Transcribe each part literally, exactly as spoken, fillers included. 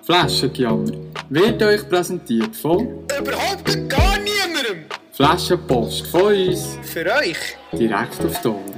Flaschengejammer wird euch präsentiert von Überhaupt gar niemandem. Flaschenpost von uns Für euch. direkt auf die Ohren.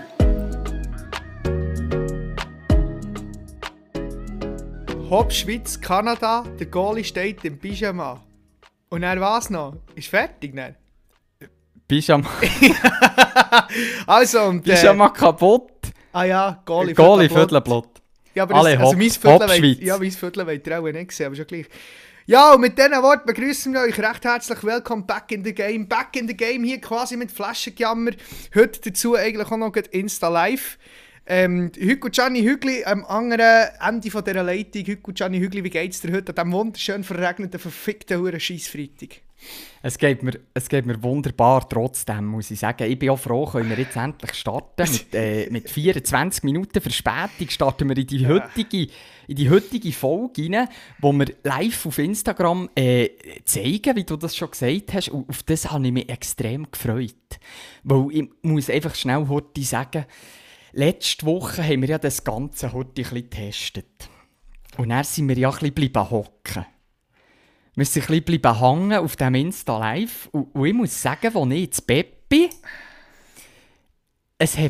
Hopp, Schweiz, Kanada, der Goalie steht im Pyjama. Und er was noch? Ist fertig, ne? Pyjama, Also, und... Äh, Pyjama kaputt. ah ja, Goalie, Goalie, Viertelblut. Viertelblut. Ja, aber Alle das, also Hopp- mein Viertel Hopp wollt- Schweiz. ja, mein Viertel wollt ihr auch nicht sehen, aber schon gleich. Ja, und mit diesen Worten begrüßen wir euch recht herzlich. Welcome back in the game. Back in the game hier quasi mit Flaschengejammer. Heute dazu eigentlich auch noch Insta Live. Ähm, Hugo Gianni Hügli am anderen Ende von dieser Leitung. Hugo Gianni Hügli, wie geht's dir heute an diesem wunderschön verregneten, verfickten Huren Scheissfreitag? Es geht, mir, es geht mir wunderbar trotzdem, muss ich sagen. Ich bin auch froh, können wir jetzt endlich starten. Mit, äh, mit vierundzwanzig Minuten Verspätung starten wir in die heutige, in die heutige Folge rein, wo wir live auf Instagram äh, zeigen, wie du das schon gesagt hast. Und auf das habe ich mich extrem gefreut. Weil ich muss einfach schnell heute sagen, letzte Woche haben wir ja das Ganze heute ein bisschen getestet. Und dann sind wir ja ein bisschen bleiben hocken. Wir sind ein bisschen bleiben hängen auf diesem Insta Live. Und, und ich muss sagen, als ich ins Bett bin, es hat,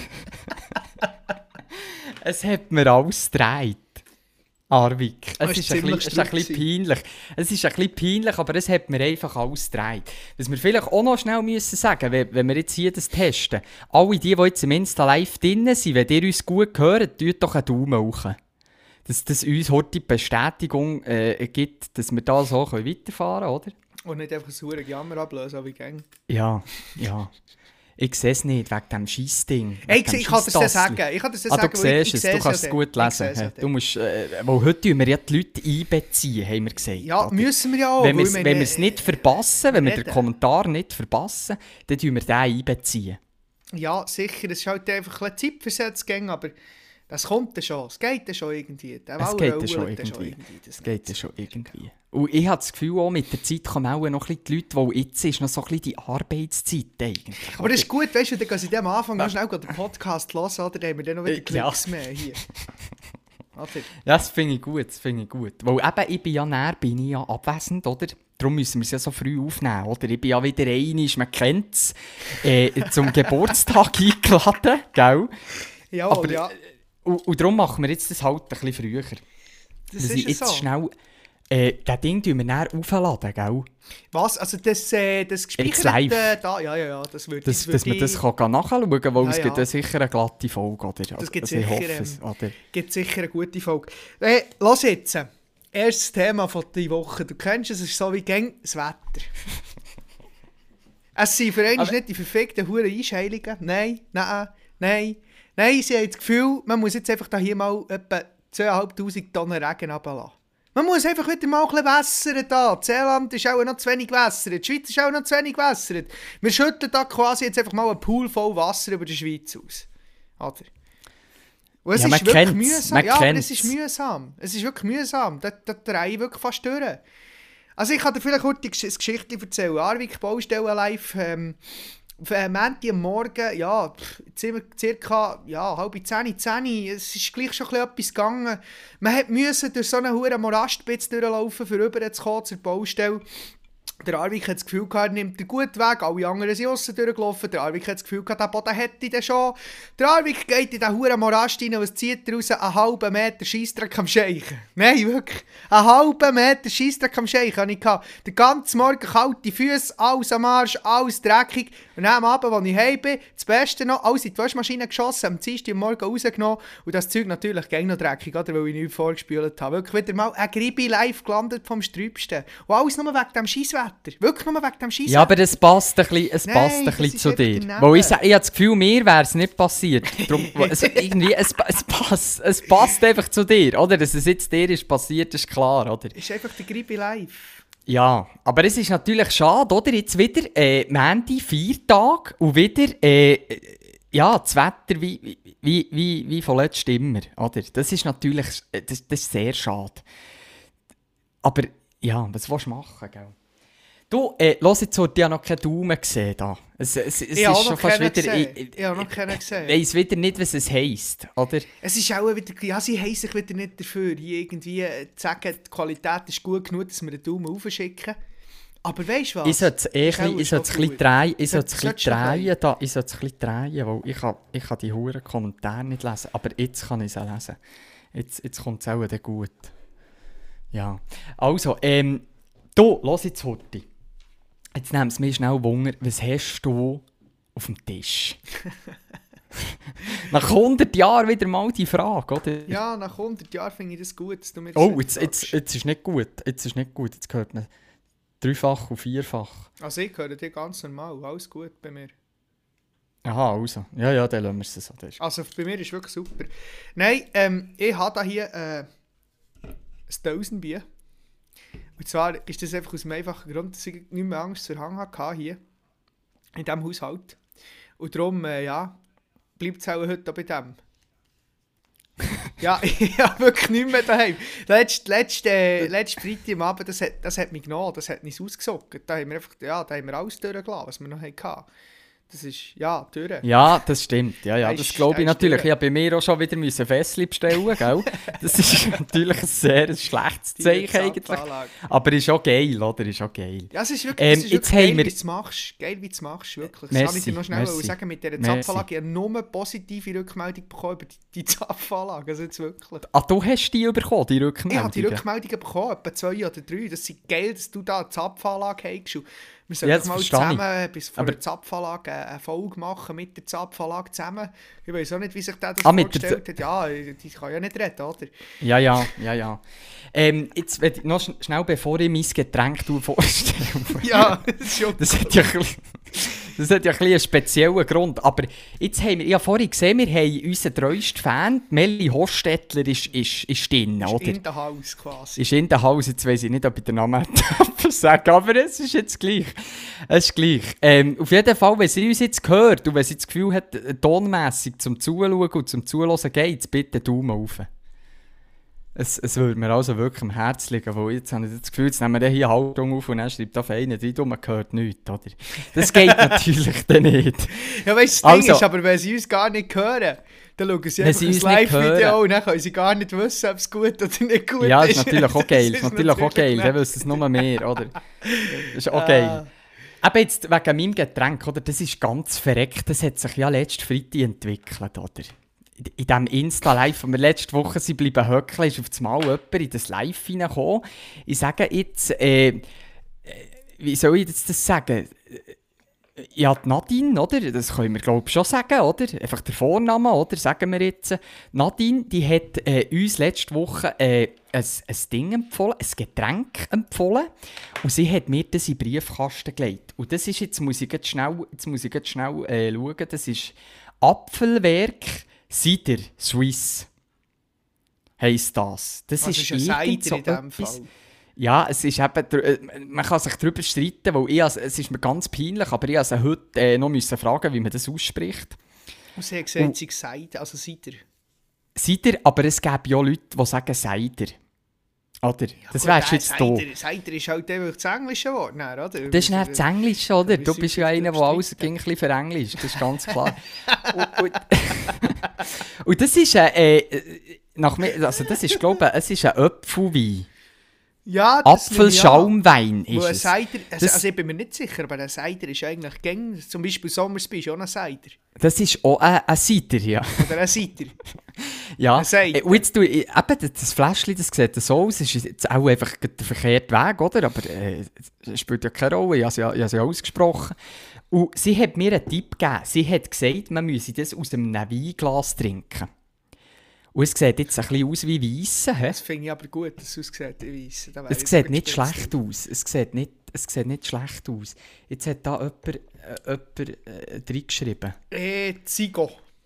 es hat mir alles gedreht. Arvik. Es ist ist, ein bisschen, es ist ein bisschen peinlich. Es ist ein bisschen peinlich, aber es hat mir einfach alles gedreht. Was wir vielleicht auch noch schnell müssen sagen, wenn, wenn wir jetzt hier das testen. Alle die, die jetzt im Insta Live drin sind, wenn ihr uns gut hört, tut doch einen Daumen hoch. Dass das uns heute die Bestätigung äh, gibt, dass wir da so können weiterfahren können, oder? Und nicht einfach so einen Jammer ablösen, wie gäng. Ja, ja. Ich sehe es nicht, wegen diesem Scheissding. Hey, ich, ich kann dir das sagen. Ich kann dir das Ah, sagen, du weil ich- siehst ich es, du sehe kannst ja es gut dann. lesen. Ich sehe es ja Du musst, äh, weil heute tun wir ja die Leute einbeziehen, haben wir gesagt. Ja, oder? müssen wir ja auch. Wenn wir weil es wir- wenn wir es nicht verpassen, wenn wir den reden. Kommentar nicht verpassen, dann tun wir den einbeziehen. Ja, sicher. Es ist halt einfach ein bisschen Zeitversetzt, gäng, aber das kommt dann schon. Es geht dann schon irgendwie. Der Es Wauer geht dann schon ruht dann irgendwie. Das Es geht dann schon irgendwie. Und ich habe das Gefühl, auch mit der Zeit kommen auch noch ein bisschen die Leute, weil jetzt ist noch so ein bisschen die Arbeitszeit eigentlich. Aber das ist gut, weißt du, dann gehen sie am Anfang noch schnell den Podcast hören, oder? Dann haben wir dann noch wieder Äh, ja. Klicks mehr hier. Oder? Ja, das finde ich gut, das finde ich gut. Weil eben, ich bin ja näher, bin ich ja abwesend, oder? Darum müssen wir es ja so früh aufnehmen, oder? Ich bin ja wieder einig, man kennt es, äh, zum Geburtstag eingeladen, gell? Jawohl, Aber, ja. Und, und darum machen wir jetzt das halt ein bisschen früher. Das Dass ist ich jetzt ja so. schnell... Äh, das Ding tun wir näher aufladen, gell? Was? Also das, äh, das Jetzt gespeicherte... live. Da, ja, ja, ja. Das würde Dass, das dass würde man das ich- kann nachschauen kann, weil Ja, es ja. gibt ja sicher eine glatte Folge, oder? Das gibt Also ich sicher, hoffe es, ähm, oder? gibt sicher eine gute Folge. Hey, lass jetzt. Erstes Thema von dieser Woche. Du kennst es, es ist so wie gäng das Wetter. Es sind für einen Aber- nicht die verfickten Huren Einscheilungen. Nein, nein, nein. Nein, sie haben das Gefühl, man muss jetzt einfach da hier mal etwa zweitausendfünfhundert Tonnen Regen runterlassen. Man muss einfach wieder mal ein bisschen wässern da. Das Seeland ist auch noch zu wenig gewässert. Die Schweiz ist auch noch zu wenig gewässert. Wir schütten da quasi jetzt einfach mal einen Pool voll Wasser über die Schweiz aus. Oder? Und es Ja, ist man wirklich kennt's, mühsam. man Ja, aber kennt's. es ist mühsam. Es ist wirklich mühsam. Da, da drehe ich wirklich fast durch. Also ich kann dir vielleicht kurz die Gesch- Geschichte erzählen. Arvik, Baustelle live. Ähm, auf äh, Montag am Morgen, ja, pff, sind wir circa ja, halb zehn, zehn. Es ist gleich schon ein bisschen etwas gegangen. Man hat müssen durch so einen hohen Morastspitz durchlaufen, um rüberzukommen zur Baustelle. Der Arvik hat das Gefühl gehabt, er nimmt den guten Weg, alle anderen sind aussen durchgelaufen. Der Arvik hat das Gefühl gehabt, der Boden hätte ich schon. Der Arvik geht in den huren Morast rein, was zieht er raus? Einen halben Meter Scheissdreck am Scheichen. Nein, wirklich. Einen halben Meter Scheissdreck am Scheichen hatte ich gehabt. Den ganzen Morgen kalte Füße, alles am Arsch, alles dreckig. Und dann am Abend, als ich heim bin, das Beste noch, alles in die Waschmaschine geschossen, am Dienstag am Morgen rausgenommen. Und das Zeug natürlich gegen noch dreckig, oder? Weil ich nichts vorgespült habe. Wirklich wieder mal ein Gribi live gelandet vom Sträubsten. Und alles nur wegen dem Scheisswetter. Wirklich nur wegen dem Scheisswetter. Ja, aber es passt ein bisschen, es Nein, passt ein das bisschen ist zu einfach dir. daneben. Weil ich, sa- ich habe das Gefühl, mir wäre es nicht passiert. Darum, es, irgendwie, es, es, passt, es passt einfach zu dir, oder? Dass es jetzt dir ist passiert, ist klar, oder? Ist einfach der Gribi live. Ja, aber es ist natürlich schade, oder? Jetzt wieder äh, Montag, Feiertag und wieder äh, ja, das Wetter wie, wie, wie, wie von letztem immer, oder? Das ist natürlich das, das ist sehr schade. Aber ja, was willst du machen, gell? Du, äh, los jetzt, so, ich habe noch keinen Daumen gesehen da. Es, es, es Ich ist habe schon noch fast keinen wieder... gesehen. Ich, Ich habe noch keinen gesehen. Ich weiss wieder nicht, was es heisst, oder? Es ist auch wieder, ja, sie haben sich wieder nicht dafür, hier irgendwie zu sagen, die Qualität ist gut genug, dass wir einen Daumen aufschicken. Aber weißt du was? Ich sollte es eh Ist auch ein bisschen schon drehen, gut. drehen, ich Sollte- sollte es ein solltest bisschen du drehen, da. Ich sollte es ein bisschen drehen, weil ich kann, ich kann die huren Kommentare nicht lesen. Aber jetzt kann ich es auch lesen. Jetzt, jetzt kommt es auch dann gut. Ja. Also, ähm, du, lass jetzt heute. Jetzt nehmen es mir schnell Wunder, was hast du auf dem Tisch? Nach hundert Jahren wieder mal die Frage, oder? Ja, nach hundert Jahren finde ich das gut, dass du mir das Oh, nicht jetzt, jetzt, sagst. jetzt ist nicht gut. Jetzt ist nicht gut. Jetzt hört man dreifach und vierfach. Also ich höre dir ganz normal, alles gut bei mir. Aha, also. Ja, ja, dann lassen wir es so. Das ist Also bei mir ist wirklich super. Nein, ähm, ich habe da hier äh, ein Dosenbier. Und zwar ist das einfach aus dem einfachen Grund, dass ich nicht mehr Angst vor Hang hatte hier. In diesem Haushalt. Und darum, äh, ja, bleibt es auch heute auch bei dem. Ja, ich habe wirklich nicht mehr daheim. Letzte, letzte, äh, letzte Freitag am Abend, das hat, das hat mich genommen, das hat mich ausgesockt. Da haben wir einfach, ja, da haben wir alles durchgelassen, was wir noch hatten. Das ist, ja, durch. Ja, das stimmt. Ja, ja, Da das ist- glaube da ich ist natürlich. durch. Ich habe bei mir auch schon wieder müssen Fässli bestellen, gell? Das ist natürlich ein sehr schlechtes Die Zeichen eigentlich. Zapfanlage. Aber ist auch geil, oder? Ist auch geil. Ja, es ist wirklich, Ähm, es ist jetzt wirklich geil, haben wir- wie du es machst. Geil, wie du es machst, wirklich. Das Merci, kann ich dir noch schnell merci. sagen, mit dieser Merci. Zapfanlage. Ich habe nur positive Rückmeldung bekommen über die, die Zapfanlage. Also jetzt wirklich. Ah, du hast die bekommen, die Ich Rückmeldungen? habe die Rückmeldungen bekommen, etwa zwei oder drei. Das ist geil, dass du da eine Zapfanlage hast. Und wir sollten Ja, das mal verstehe ich. zusammen bis vor Aber- der Zapfanlage eine Folge machen mit der Zapfanlage zusammen. Ich weiß auch nicht, wie sich der das Ah, mit der vorgestellt hat. Ja, die kann ja nicht reden, oder? Ja, ja, ja, ja. Ähm, jetzt will ich noch schn schnell, bevor ich mein Getränk du vorstelle. Ja, das ist schon. Das hat ja ein bisschen, das hat ja ein bisschen einen speziellen Grund. Aber jetzt haben wir, ich habe vorhin gesehen, wir haben unseren treuesten Fan, Melli Hostetler, ist, ist, ist drin, oder? In der Haus quasi. Ist in der Haus, jetzt weiss ich nicht, ob ich den Namen sagen aber es ist jetzt gleich. Es ist gleich. Ähm, auf jeden Fall, wenn sie uns jetzt hört und wenn sie das Gefühl hat, äh, tonmässig zum Zuschauen und zum Zuhören geht, bitte Daumen auf. Es, es würde mir also wirklich am Herz liegen, weil jetzt habe ich das Gefühl, jetzt nehmen wir hier Haltung auf und dann schreibt auf einen rein, und man hört nichts, oder? Das geht natürlich dann nicht. Ja, weißt du, das Ding Also- ist, aber wenn sie uns gar nicht hören, dann schauen sie Wenn einfach sie ein uns nicht Live-Video hören. und dann können sie gar nicht wissen, ob es gut oder nicht gut Ja, ist. das ist natürlich auch geil. Das ist natürlich auch geil, nett. dann wissen es nur mehr, oder? Das ist auch Ah. geil. Aber jetzt wegen meinem Getränk, oder? Das ist ganz verreckt. Das hat sich ja letzte Freitag entwickelt, oder? In in diesem Insta-Live, wo wir letzte Woche sind bleiben höckeln, ist auf das Mal jemand in das Live hineingekommen. Ich sage jetzt, äh, äh, wie soll ich jetzt das sagen? Ja, die Nadine, oder? Das können wir, glaube ich, schon sagen, oder? Einfach der Vorname, oder? Sagen wir jetzt. Nadine, die hat äh, uns letzte Woche äh, ein, ein Ding empfohlen, ein Getränk empfohlen. Und sie hat mir das in den Briefkasten gelegt. Und das ist, jetzt muss ich jetzt schnell, jetzt muss ich jetzt schnell äh, schauen, das ist Apfelwerk Cider Suisse. Heisst das. Das Was ist, ist ein irgend Cider in diesem etwas- Fall? Ja, es ist eben, dr- äh, man kann sich darüber streiten, weil ich, also, es ist mir ganz peinlich, aber ich musste heute äh, noch müssen fragen, wie man das ausspricht. Und sie hat gesagt, Und- sie Seite, also Cider. Cider, aber es gibt ja Leute, die sagen Cider. Oder? Das Gut, wärst äh, jetzt da. Cider, Cider ist halt einfach das englische Wort, dann, oder? Das ist nicht das Englische, oder? wir Du sind bist ja jetzt einer, der darüber alles streiten. ging ein bisschen verenglisch, das ist ganz klar. und, und, und das ist ein, äh, nach mir, also das ist, glaube ich, es ist ein Apfelwein. Ja, das nehme ich an. Apfelschaumwein Wo ein ist es. Cider, also, Das- also ich bin mir nicht sicher, aber ein Cider ist eigentlich gängig. Zum Beispiel Sommersby ist auch ein Cider. Das ist auch ein, ein Cider, ja. Oder ein Cider. Ja, Ein Cider. äh, und jetzt du, äh, eben, das- das Fläschchen, das sieht so aus, ist jetzt auch einfach der verkehrte Weg, oder? Aber äh, es spielt ja keine Rolle, ich habe es ja, ich habe es ja ausgesprochen. Und sie hat mir einen Tipp gegeben. Sie hat gesagt, man müsse das aus einem Weinglas trinken. Und es sieht jetzt ein bisschen aus wie Weisse, hä? Das finde ich aber gut, dass es aussieht, ich weiss. Da wäre Es ich sieht aber nicht gespitzt. schlecht aus. Es sieht nicht, es sieht nicht schlecht aus. Jetzt hat da jemand, äh, jemand äh, reingeschrieben. Eh, Zigo.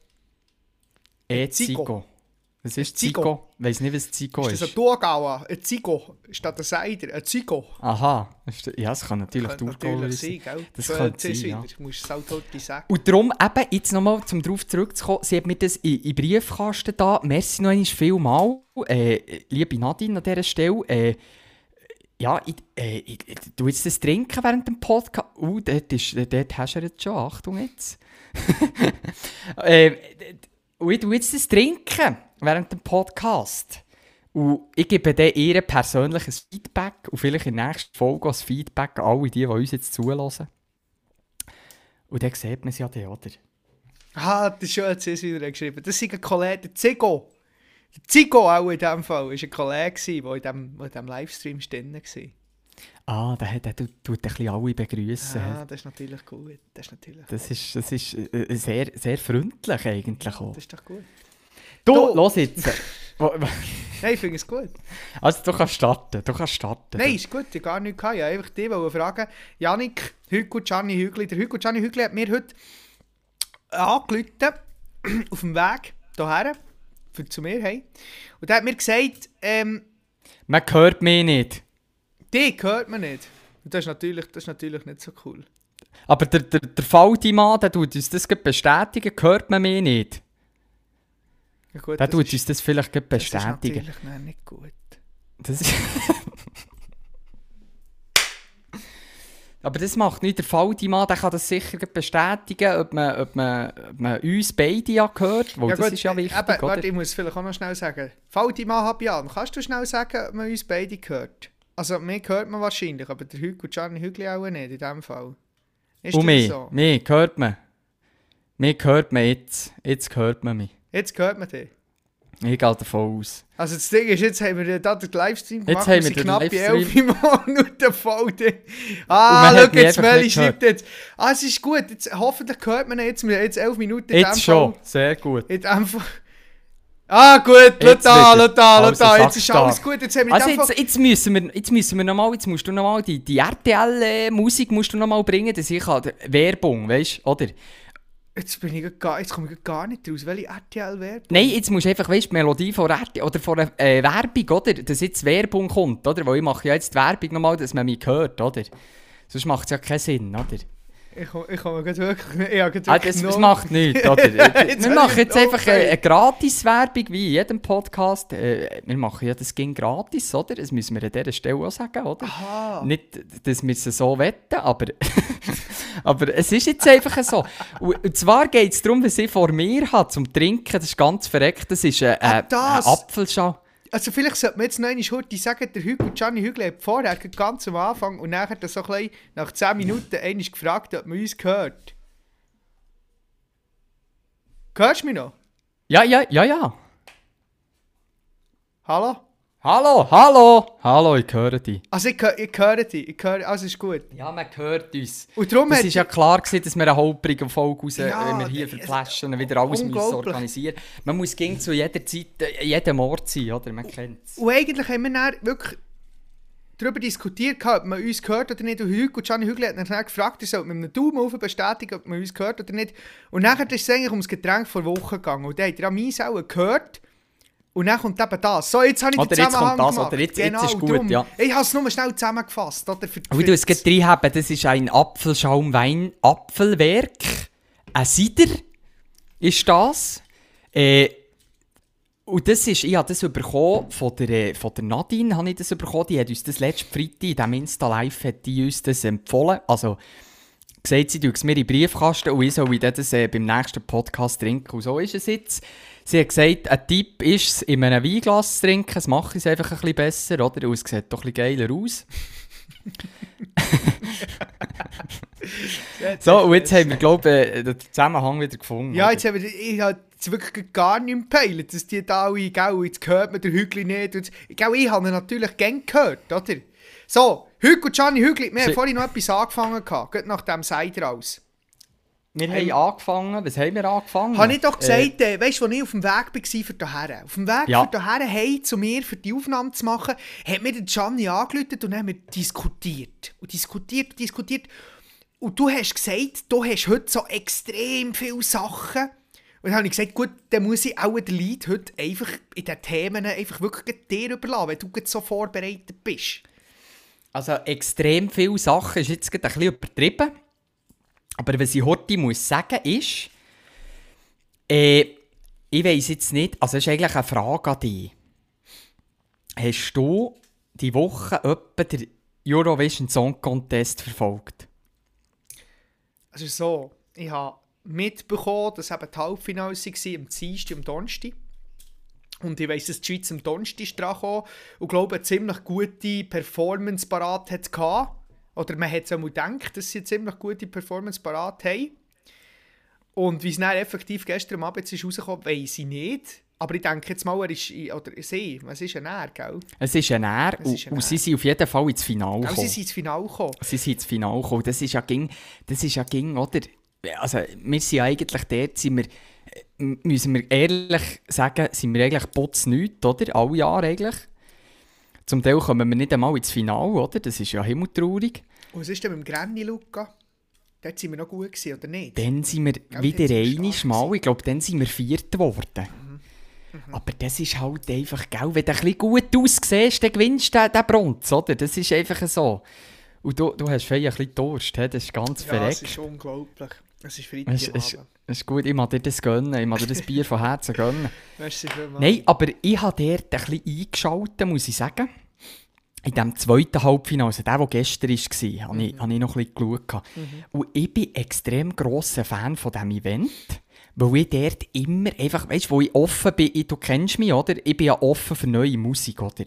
Zigo. E-Zigo. Was ist Zigo. Zigo? Ich weiss nicht, was Zigo Ist ist. das ein Thurgauer? Ein Zigo statt ein Cider? Ein Zigo. Aha. Ist das- Ja, es kann natürlich Könnte Thurgauer natürlich sein. sein, gell? Das Schön, könnte jetzt sein, ja. wieder. Du musst es halt heute sagen. Und darum, eben, jetzt nochmal, um darauf zurückzukommen, sie hat mir das in, in Briefkasten da. Merci noch einmal vielmal, äh, liebe Nadine an dieser Stelle. Äh, Ja, ich, äh, ich, ich, du jetzt das trinken während dem Podcast. Uh, dort, ist, dort hast du jetzt schon. Achtung jetzt. äh, und ich tue jetzt das trinken während dem Podcast. Und ich gebe dir ihr persönliches Feedback und vielleicht in der nächsten Folge als Feedback an alle die, die uns jetzt zuhören. Und dann sieht man es ja dann, oder? Ah, das ist schon jetzt wieder geschrieben. Das ist ein Kollege, der Zigo. Der Zigo auch in diesem Fall, war ein Kollege, der in diesem, in diesem Livestream drin war. Ah, der, der tut, tut ein bisschen alle begrüßen. Ah, das ist natürlich gut. Das ist, natürlich das ist, das ist äh, sehr, sehr freundlich eigentlich auch. Das ist doch gut. Du, Du- los jetzt. Nein, ich finde es gut. Also du kannst starten, du kannst starten. Nein, ist gut, ich gar nichts gehabt. Ich wollte einfach dich wollte fragen, Jannik, Hugo Gianni Hügli. Der Hugo Gianni Hügli hat mir heute angerufen, auf dem Weg hierher, für zu mir heim. Und er hat mir gesagt, ähm, Man hört mich nicht. dich hört man nicht. Und das ist natürlich, das ist natürlich nicht so cool. Aber der, der, der Falti-Mann, der tut uns das gleich bestätigen, hört man mich nicht. Ja, gut, Der das tut ist- uns das vielleicht gleich Das ist bestätigen. natürlich nein, nicht gut. Das ist Aber das macht nicht der Falti-Mann, der kann das sicher gleich bestätigen, ob man, ob man, ob man uns beide ja hört, weil Ja, das gut, ist ja wichtig, eben, oder? warte, ich muss vielleicht auch noch schnell sagen. Fatima Habian, kannst du schnell sagen, ob man uns beide hört? Also, mich hört man wahrscheinlich, aber der Hugo Gianni Hügli auch nicht, in diesem Fall. Ist Und das mich, so? mich hört man. Mich hört man jetzt. Jetzt hört man mich. Jetzt hört man dich. Ich gehe davon aus. Also das Ding ist, jetzt haben wir da den Livestream gemacht, Jetzt haben wir wir sind den knapp Livestream. bei elf Minuten voll. Und Ah, man schau hat mich jetzt, einfach Meli nicht schreibt jetzt. Ah, es ist gut, jetzt, hoffentlich hört man ihn jetzt, wir haben jetzt elf Minuten in Jetzt dem schon. Fall. Sehr gut. In dem Fall. Ah gut, schau Jetzt da, wieder. schau da, schau Also, da, jetzt sag's ist da. alles gut, jetzt haben wir in Also dem Fall... jetzt, jetzt müssen wir, jetzt müssen wir noch mal, jetzt musst du noch mal die, die R T L-Musik musst du noch mal bringen, dass ich kann, Werbung, weißt du, oder? Jetzt bin ich gar, jetzt komme ich gar nicht raus. Welche R T L-Werbung? Nein, jetzt musst du einfach, weißt, die Melodie von R T L oder von einer äh, Werbung, oder? Dass jetzt Werbung kommt, oder? Weil ich mache ja jetzt die Werbung nochmal, dass man mich hört, oder? Sonst macht es ja keinen Sinn, oder? Ich komme, ich komme gerade wirklich... Ich habe gerade Ah, wirklich das, das null- macht nichts, oder? Jetzt Wir hab machen ich jetzt null einfach Zeit. eine, eine Gratis-Werbung, wie in jedem Podcast. Äh, wir machen ja das ging gratis, oder? Das müssen wir an dieser Stelle auch sagen, oder? Aha. Nicht, dass wir es so wetten, aber, aber es ist jetzt einfach so. Und, und zwar geht es darum, was ich vor mir habe zum Trinken. Das ist ganz verreckt. Das ist ein, Ah, ein, ein das. Apfelschau. Also vielleicht sollte man jetzt noch einmal heute sagen, der Hugo Gianni Hügli hat vorher ganz am Anfang und nachher dann so ein bisschen nach zehn Minuten einmal gefragt, ob man uns hört. Hörst du mich noch? Ja, ja, ja, ja. Hallo? Hallo, hallo. Hallo, ich höre dich. Also ich, hö- ich höre dich, ich höre, also ist gut. Ja, man hört uns. Und darum Es hat... war ja klar, gewesen, dass wir eine holprige Folge raus, Ja, wenn wir hier das- für die Flaschen wieder alles müssen unglaublich. organisieren. Man muss gegen zu jeder Zeit, äh, jedem Ort sein, oder? Man kennt es. Und eigentlich haben wir dann wirklich darüber diskutiert, ob man uns hört oder nicht. Und Hugo Gianni Hügli hat dann gefragt, er soll mit einem Daumen auf bestätigen, ob man uns hört oder nicht. Und nachher ist es eigentlich ums Getränk vor Wochen gegangen. Und dann hat er an mich auch gehört. Und dann kommt eben das. So, jetzt habe ich Oder den jetzt Zusammenhang kommt das, gemacht. oder jetzt- jetzt genau, ist gut, drum. ja. Ich habe es nur schnell zusammengefasst. Oder, für, Wie du es gerade drin haben, das ist ein Apfelschaumwein, Apfelwerk, ein Cider ist das. Äh, und das ist, ich habe das bekommen von der, äh, von der Nadine, habe ich das bekommen. Die hat uns das letzte Freitag in diesem Insta-Live hat die uns das empfohlen. Also gesagt, sie tut es mir in den Briefkasten und ich soll das äh, beim nächsten Podcast trinken. Und so ist es jetzt. Sie hat gesagt, ein Tipp ist es, in einem Weinglas zu trinken. Das macht es einfach ein bisschen besser, oder? Und es sieht doch ein bisschen geiler aus. So, und jetzt haben wir, glaube ich, den Zusammenhang wieder gefunden. Ja, oder? jetzt haben wir, ich habe jetzt wirklich gar nicht mehr peilt, dass die da alle, gell, jetzt hört man den Hügli nicht. Und, gell, ich habe ihn natürlich gern gehört, oder? So, Hugo Gianni Hügli, wir haben Sie- vorhin noch etwas angefangen, gehabt, gerade nach dem Cider aus. Wir Ähm, haben angefangen. Was haben wir angefangen? Habe ich doch Äh, gesagt, äh, weißt du, als ich auf dem Weg war für hierher, auf dem Weg Ja. für hierher hey, zu mir, für die Aufnahme zu machen, hat mir der Gianni angerufen und dann haben wir diskutiert. Und diskutiert und diskutiert. Und du hast gesagt, du hast heute so extrem viele Sachen. Und dann habe ich gesagt, gut, dann muss ich auch den Leid heute einfach in den Themen einfach wirklich dir überlassen, wenn du gerade so vorbereitet bist. Also extrem viele Sachen ist jetzt gerade ein bisschen übertrieben. Aber was ich heute muss sagen ist, äh, ich weiss jetzt nicht, also es ist eigentlich eine Frage an dich. Hast du die Woche etwa den Eurovision Song Contest verfolgt? Also so, ich habe mitbekommen, dass eben die Halbfinale waren, am Dienstag und am Donnerstag. Und ich weiss, dass die Schweiz am Donnerstag dran kam und glaube, eine ziemlich gute Performance parat hatte. Oder man hat es auch mal gedacht, dass sie eine ziemlich gute Performance parat haben. Und wie es dann effektiv gestern Abend ist rausgekommen, weiss ich nicht. Aber ich denke jetzt mal, er ist, oder sie, es ist ein R, gell? Es ist ein R und, ist ein und R. sie sind auf jeden Fall ins Finale Gell, gekommen. sie sind ins Finale gekommen. Sie sind ins Finale gekommen. Das ist ja ging, das ist ja ging, oder? Also wir sind ja eigentlich dort, sind wir, äh, müssen wir ehrlich sagen, sind wir eigentlich putznichts, oder? Alle Jahre eigentlich. Zum Teil kommen wir nicht einmal ins Finale, oder? Das ist ja himmeltraurig. Und was ist denn mit dem Granny, Luca? Dort sind wir noch gut gewesen, oder nicht? Dann sind wir Gell, wieder dort sind wir einmal stark mal, ich glaube, dann sind wir Viert geworden. Mhm. Mhm. Aber das ist halt einfach, gell, wenn du ein bisschen gut aussiehst, dann gewinnst du den, den Bronze, oder? Das ist einfach so. Und du, du hast fein ein bisschen Durst, he? Das ist ganz Ja, verreckt. es ist unglaublich. Es ist Es, Freitag es, am es Abend. ist gut, ich mag dir das gönnen, ich mag dir das Bier von Herzen gönnen. Merci vielmals. Nein, aber ich habe dort ein bisschen eingeschaltet, muss ich sagen. In dem zweiten Halbfinale, also der, der gestern war, habe ich, habe ich noch ein bisschen geschaut. Mhm. Und ich bin extrem grosser Fan von diesem Event, weil ich dort immer einfach, weißt du, wo ich offen bin, ich, du kennst mich, oder? Ich bin ja offen für neue Musik, oder?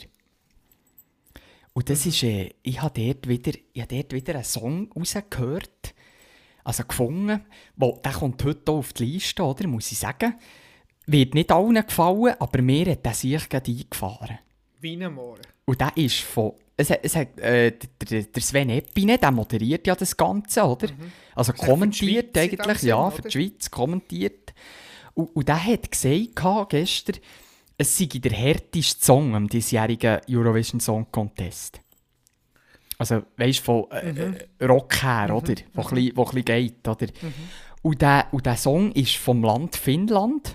Und das ist, äh, ich habe dort wieder, ich habe dort wieder einen Song rausgehört, also gefunden, wo, der kommt heute auch auf die Liste, oder, muss ich sagen. Wird nicht allen gefallen, aber mir hat der sich gerade eingefahren. Wienermoor. Und der ist von... Es hat, es hat, äh, der, der Sven Epine, der moderiert ja das Ganze, oder? Mhm. Also Also kommentiert für die Schweiz in dem eigentlich, Sinn, ja, oder? für die Schweiz kommentiert. Und, und der hat gesagt gestern, es sei der härteste Song am diesjährigen Eurovision Song Contest. Also, weißt du, von äh, Mhm. Rock her, Mhm. oder? Wo ein bisschen- wo ein bisschen geht, oder? Mhm. Und der, und der Song ist vom Land Finnland.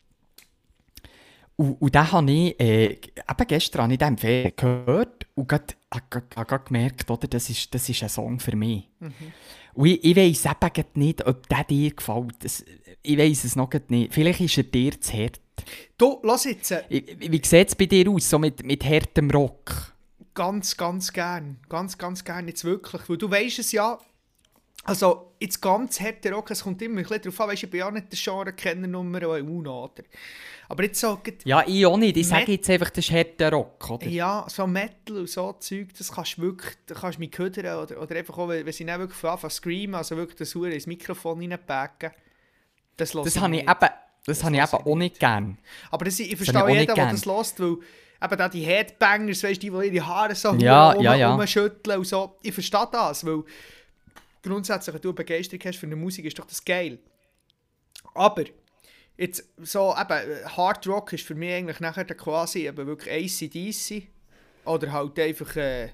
Und, und den habe ich, äh, eben gestern habe ich den im Fernsehen gehört und gerade, habe gerade gemerkt, oder, das, ist, das ist ein Song für mich. Mhm. Und ich, ich weiss eben gerade nicht, ob der dir gefällt. Das, ich weiss es noch gerade nicht. Vielleicht ist er dir zu hart. Du, lass jetzt. äh, Ich- Wie sieht es bei dir aus, so mit, mit hartem Rock? Ganz, ganz gern. Ganz, ganz gern. Jetzt wirklich. Weil du weisst es ja. Also, jetzt ganz harte Rock, es kommt immer ein bisschen darauf an. Weißt, ich bin ja nicht der Genre-Kennernummer uno, oder? Aber jetzt so. gerade- Ja, ich auch nicht. Ich Met- sage jetzt einfach, das ist harter Rock, oder? Ja, so Metal und so Zeug, das kannst du wirklich, da kannst du mich ködern oder, oder einfach auch, wenn wenn sie dann wirklich von Anfang an screamen, also wirklich das Hure ins Mikrofon reinpacken. Das höre Das habe ich nicht. eben, das habe ich lasse eben ich auch nicht gern. Aber das, ich habe verstehe ich auch nicht jeden, der gern. das hört, weil eben da die Headbangers, weißt du, die, die ihre Haare so Ja, um, ja, ja. umschütteln und so. Ich verstehe das, weil grundsätzlich, wenn du eine Begeisterung hast für eine Musik, ist doch das geil. Aber jetzt so eben, Hard Rock ist für mich eigentlich nachher dann quasi eben wirklich A C D C oder halt einfach äh,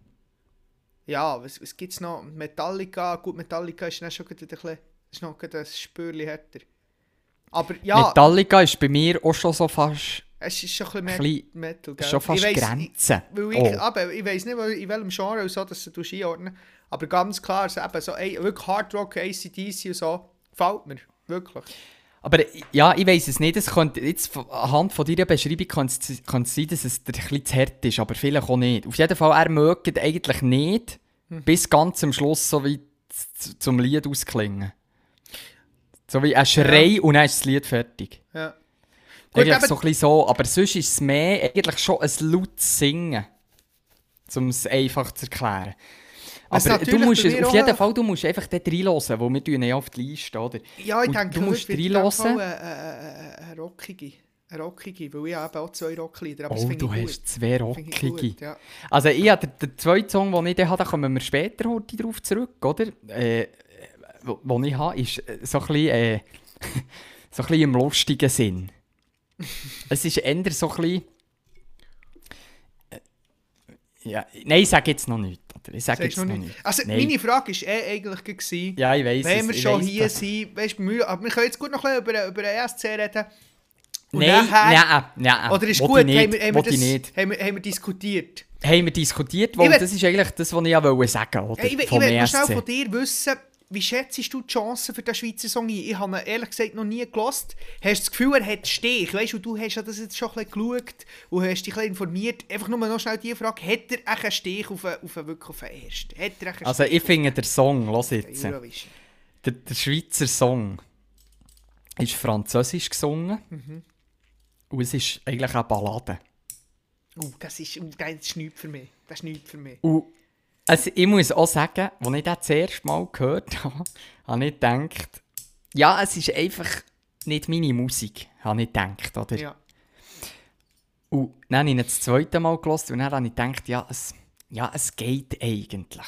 ja, was, was gibt es noch? Metallica, gut, Metallica ist dann schon gerade ein bisschen, ist noch gerade ein Spürchen härter. Aber ja, Metallica ist bei mir auch schon so fast, es ist schon ein ein bisschen bisschen, Met Metal, gell? schon fast Ich weiss- Grenzen. Ich, weil ich, Oh. aber ich weiss nicht, in welchem Genre und so, dass du das einordnen. Aber ganz klar, also eben so, ey, wirklich Hard Rock, A C D C und so, gefällt mir, wirklich. Aber ja, ich weiss es nicht. Es könnte, jetzt von- anhand von deiner Beschreibung kann es, kann es sein, dass es dir ein bisschen zu hart ist, aber vielleicht auch nicht. Auf jeden Fall, er mögt eigentlich nicht, Hm. bis ganz am Schluss so wie z- zum Lied ausklingen. So wie ein Schrei und dann ist das Lied fertig. Ja. Gut, Eigentlich aber- so ein bisschen so, aber sonst ist es mehr eigentlich schon ein lautes Singen, um es einfach zu erklären. Was Aber du natürlich musst bei es, mir auf auch- jeden Fall du musst einfach dort reinhören, wo wir tun ja auf die Liste, oder? Ja, ich Und denke, du musst heute wird in dem reinhören. Fall Eine, eine, eine rockige, eine rockige, weil ich habe auch zwei Rocklieder, aber das Oh, finde du ich hast gut. zwei Finde ich rockige. gut, ja. Also ich habe den, den zweiten Song, den ich dann habe, da kommen wir später heute drauf zurück, oder? Äh, wo, wo ich habe, ist äh, so ein bisschen, äh, so ein bisschen im lustigen Sinn. Es ist eher so ein bisschen... Äh, ja, nein, ich sage jetzt noch nichts. Oder? Ich sage Sagst jetzt du noch noch nicht. nicht? Also, Nein. meine Frage war eh eigentlich gewesen, Ja, ich weiss wenn es. wir ich schon weiss hier das. sind, weißt, wir, aber wir können jetzt gut noch ein bisschen über, über den E S C reden. Und Nein, nachher- nein, nein. Oder ist Will gut, ich nicht, haben wir, haben, wir will ich das, nicht. haben, wir, haben wir diskutiert. Haben wir diskutiert, weil Ich will- das ist eigentlich das, was ich ja wollte sagen wollte, Ja, ich will, ich vom will noch E S schnell C. von dir wissen, wie schätzt du die Chancen für den Schweizer Song ein? Ich habe ihn ehrlich gesagt noch nie gelost. Hast du das Gefühl, er hat Stich? Weißt du, du hast ja das jetzt schon ein bisschen geschaut und hast dich ein bisschen informiert. Einfach nur noch schnell die Frage, hat er echt einen Stich auf, auf, wirklich auf den ersten? Hat er einen Also ich finde der Song, los Stich? jetzt, Eurovision. der, der Schweizer Song ist französisch gesungen Mhm. und es ist eigentlich eine Ballade. Uh, das ist, uh, das ist nichts für mich. Das ist nichts für mich. Und also ich muss auch sagen, als ich das das erste Mal gehört habe, habe ich gedacht, ja, es ist einfach nicht meine Musik, habe ich gedacht, oder? Ja. Und dann habe ich ihn das zweite Mal gehört und dann habe ich gedacht, ja, es, ja, es geht eigentlich.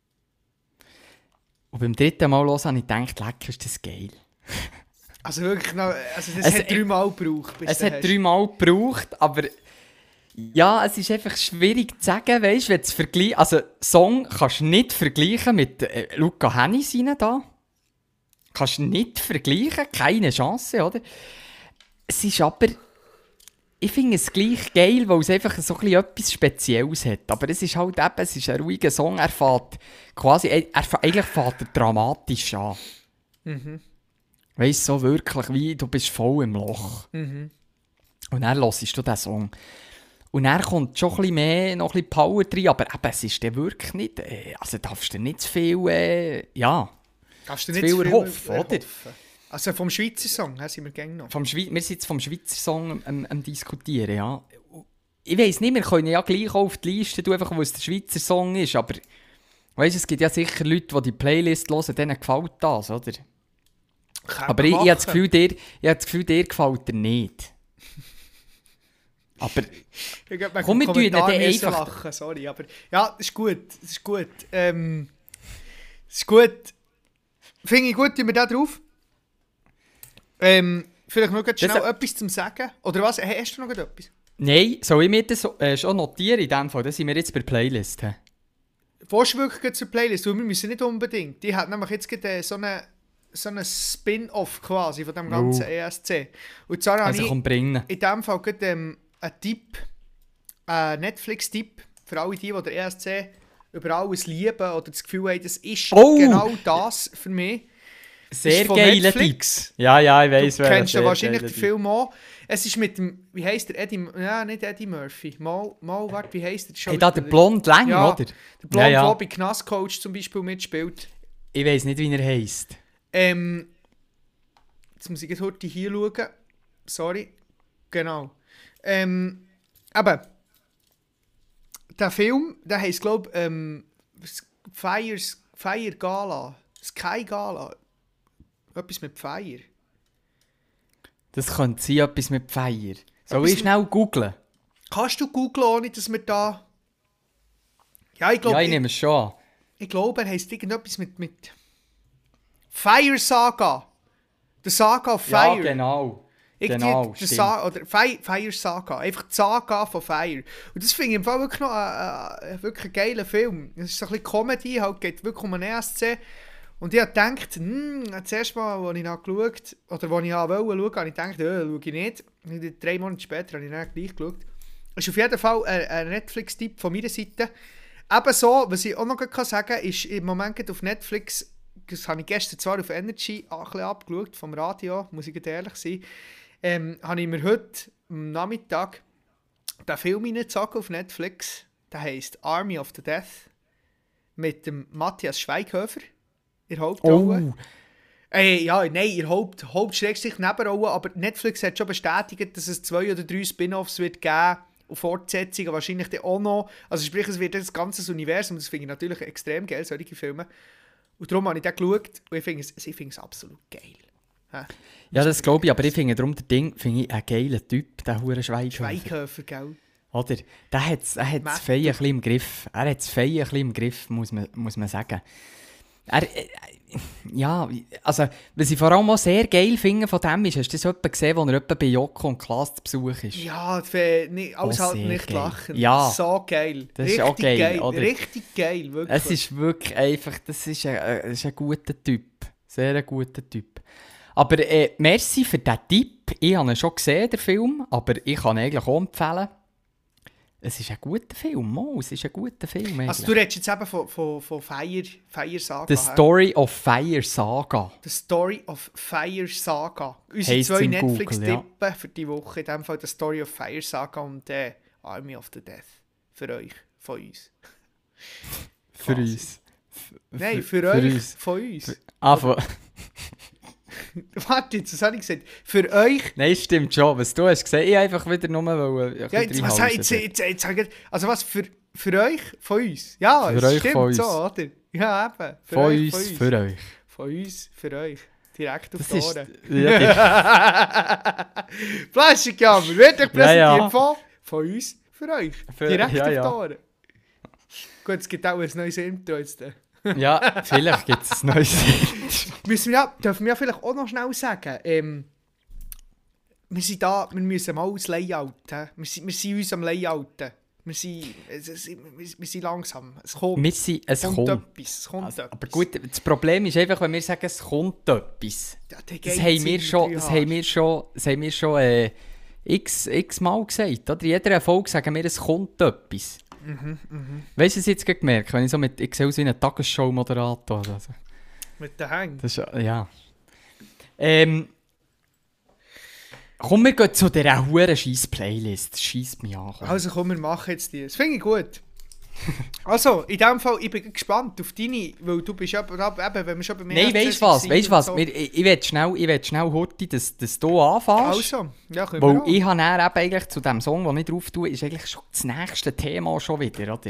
Und beim dritten Mal hören habe ich gedacht, lecker, ist das geil. Also wirklich noch, also das Es- hat dreimal gebraucht. bis Es du hat hast. dreimal gebraucht, aber ja, es ist einfach schwierig zu sagen, weißt du, wenn du es vergleichst. Also, Song kannst du nicht vergleichen mit äh, Luca Hennis rein da. Kannst du nicht vergleichen, keine Chance, oder? Es ist aber. Ich finde es gleich geil, weil es einfach so ein bisschen etwas Spezielles hat. Aber es ist halt eben, es ist ein ruhiger Song, er fährt quasi, er, er, eigentlich fährt er dramatisch an. Mhm. Weißt du, so wirklich, wie du bist voll im Loch. Mhm. Und dann hörst du diesen Song. Und dann kommt schon ein bisschen mehr, noch ein bisschen Power rein, aber eben, es ist dann wirklich nicht, äh, also darfst du nicht zu viel, äh, ja, Darfst du zu nicht viel zu viel erhoffen, oder? erhoffen? Also vom Schweizer Song he, sind wir gerne noch. Vom Schweiz, wir sind jetzt vom Schweizer Song am, am, am diskutieren, ja. Ich weiss nicht, wir können ja gleich auch auf die Liste tun, einfach weil es der Schweizer Song ist, aber weißt du, es gibt ja sicher Leute, die die Playlist hören, denen gefällt das, oder? Kann Aber man ich, ich habe das machen. Gefühl, dir, ich habe das Gefühl, dir gefällt er nicht. Aber Ich glaub, man Komm, wir kann tun ihn Kommentar dann müssen einfach- lachen, sorry, aber ja, das ist gut, das ist gut. Ähm, das ist gut. Finde ich gut, tun wir da drauf. Ähm, vielleicht noch ganz schnell Das- etwas zum Sagen. Oder was? Hey, hast du noch etwas? nein, soll ich mir das so, äh, schon notieren in dem Fall? Dann sind wir jetzt bei der Playlist. He? Willst du wirklich zur Playlist? Weil wir müssen nicht unbedingt. Die hat nämlich jetzt gerade äh, so einen so eine Spin-off quasi von dem ganzen Oh. E S C. Und zwar habe Also ich komm, bringen. in dem Fall gerade ähm, einen Tipp, einen Netflix-Tipp für alle die, die den E S C über alles lieben oder das Gefühl haben, das ist Oh! genau das für mich. Sehr ist von geiler Tipp. Netflix. Ja, ja, ich weiss, Du wer kennst ja sehr wahrscheinlich geiler den Film auch. Es ist mit dem, wie heisst der, Eddie, ja nicht Eddie Murphy, mal, mal, warte, wie heisst der? Hey, da der blond Lang, Ja, oder? Der Blond, Ja, ja. der bei Knastcoach zum Beispiel mitspielt. Ich weiss nicht, wie er heisst. Ähm, jetzt muss ich jetzt heute hier schauen. Sorry. Genau. Ähm, aber der Film, der heisst, glaube ich, ähm, Fire, Fire Gala. Sky Gala. Etwas mit Fire. Das könnte sein, etwas mit Feier. Soll Etwas ich schnell googlen? Kannst du googlen, ohne dass wir da. Ja, ich Ja, glaube, ich nehme es schon an. ich glaube, er heisst irgendetwas mit, mit Fire Saga. The Saga of Fire. Ja, genau. Irgendwie Genau, die stimmt. Sa oder Fire, Fire Saga. Einfach die Saga von Fire. Und das finde ich im Fall wirklich noch ein, ein, wirklich ein geiler Film. Es ist so ein bisschen Comedy, halt geht wirklich um einen E S C. Und ich habe gedacht, hm, das erste Mal, als ich nachgeschaut oder als ich wollte schauen, habe ich gedacht, äh, schaue ich nicht. Und drei Monate später habe ich dann gleich geschaut. Das ist auf jeden Fall ein, ein Netflix-Tipp von meiner Seite. Ebenso, was ich auch noch sagen kann, ist im Moment gerade auf Netflix, das habe ich gestern zwar auf Energy ein bisschen abgeschaut, vom Radio, muss ich ganz ehrlich sein, ähm, habe ich mir heute am Nachmittag den Film reingezogen auf Netflix. Der heisst Army of the Death mit dem Matthias Schweighöfer in der Hauptrolle. Oh, Äh, ja, nein, ihr Haupt, Hauptschrägstrich Nebenrolle, aber Netflix hat schon bestätigt, dass es zwei oder drei Spin-Offs wird geben und Fortsetzungen wahrscheinlich dann auch noch. Also sprich, es wird das ganze Universum, das finde ich natürlich extrem geil, solche Filme. Und darum habe ich den geschaut und ich finde es, ich finde es absolut geil. Ja, ja, das glaube ich, aber ich finde darum der Ding, finde ich einen geilen Typ, der hure Schweighöfer. Schweighöfer, gell? Oder? Der hat es er das Fein ein bisschen im Griff. Er hat das Fein ein bisschen im Griff, muss man, muss man sagen. Er, äh, ja, also, was ich vor allem auch sehr geil finde von dem ist, hast du das jemanden gesehen, wo er etwa bei Joko und Klaas zu Besuch ist? Ja, für, nicht, aushalten, sehr nicht geil. lachen. Ja. So geil. Das ist Richtig auch geil, oder? Richtig geil, wirklich. Es ist wirklich einfach, das ist ein, äh, das ist ein guter Typ. Sehr ein guter Typ. Aber äh, merci für diesen Tipp. Ich habe ihn schon gesehen, den Film, aber ich kann ihn eigentlich auch empfehlen. es ist ein guter Film, Mo, es ist ein guter Film. Also du redest jetzt eben von, von, von Fire, Fire Saga. The Story of Fire Saga. The Story of Fire Saga. Unsere Heisst's zwei im Netflix-Tippen Google, ja. für die Woche. In dem Fall The Story of Fire Saga und äh, Army of the Death. Für euch, von uns. Für Quasi. uns. F- Nein, für, für, euch, uns. von uns. Ah, von... Warte, jetzt, was habe ich gesagt? Für euch... Nein, stimmt schon. Was du hast gesagt, ich einfach wieder nur wollen, Ja, jetzt, was, jetzt, jetzt, jetzt, jetzt, also was, für, für euch, von uns? Ja, Für es euch, stimmt von uns. so, oder? Ja, eben. Für Von euch, uns, für euch. Von uns, für euch. Direkt auf Das die ist... Ohren. Ja, Plastikjammer, wird euch präsentiert Ja, ja. von, von uns, für euch. Für- Direkt ja, auf ja. die Ohren. Gut, es gibt auch ein neues Intro jetzt. die, ja, vielleicht gibt es ein neues. Müssen wir ja, dürfen wir ja vielleicht auch noch schnell sagen, ähm, wir sind da, wir müssen mal das Layout, hä? wir sind, wir sind uns am Layouten. Wir sind, es- es- wir, wir sind langsam, es kommt, Wir sind... Es kommt, kommt. etwas, es kommt Also, etwas. aber gut, das Problem ist einfach, wenn wir sagen, es kommt etwas. Ja, dann Das geht's haben wir in schon, drei das Haare. haben wir schon, das haben wir schon äh, x, x Mal gesagt. Oder? In jeder Folge sagen wir, es kommt etwas. Mhm, mhm. Weißt du, was ich jetzt gerade gemerkt, wenn ich so mit, ich sehe aus wie ein Tagesschau-Moderator. Also, Mit den Hängen. das ist, ja. Ähm, komm, wir gehen zu dieser huren Scheiss-Playlist. Das scheisst mich an. Komm. Also komm, wir machen jetzt die. Das finde ich gut. Also, in dem Fall, ich bin gespannt auf deine, weil du bist ja, eben, wenn wir schon bei mir Nein, weißt du was, weißt du was, wir, ich, ich will schnell, ich will schnell heute, dass, dass du anfängst. Also, ja, können wir Weil auch. ich habe dann eben eigentlich zu dem Song, den ich drauf tue, ist eigentlich schon das nächste Thema schon wieder, oder?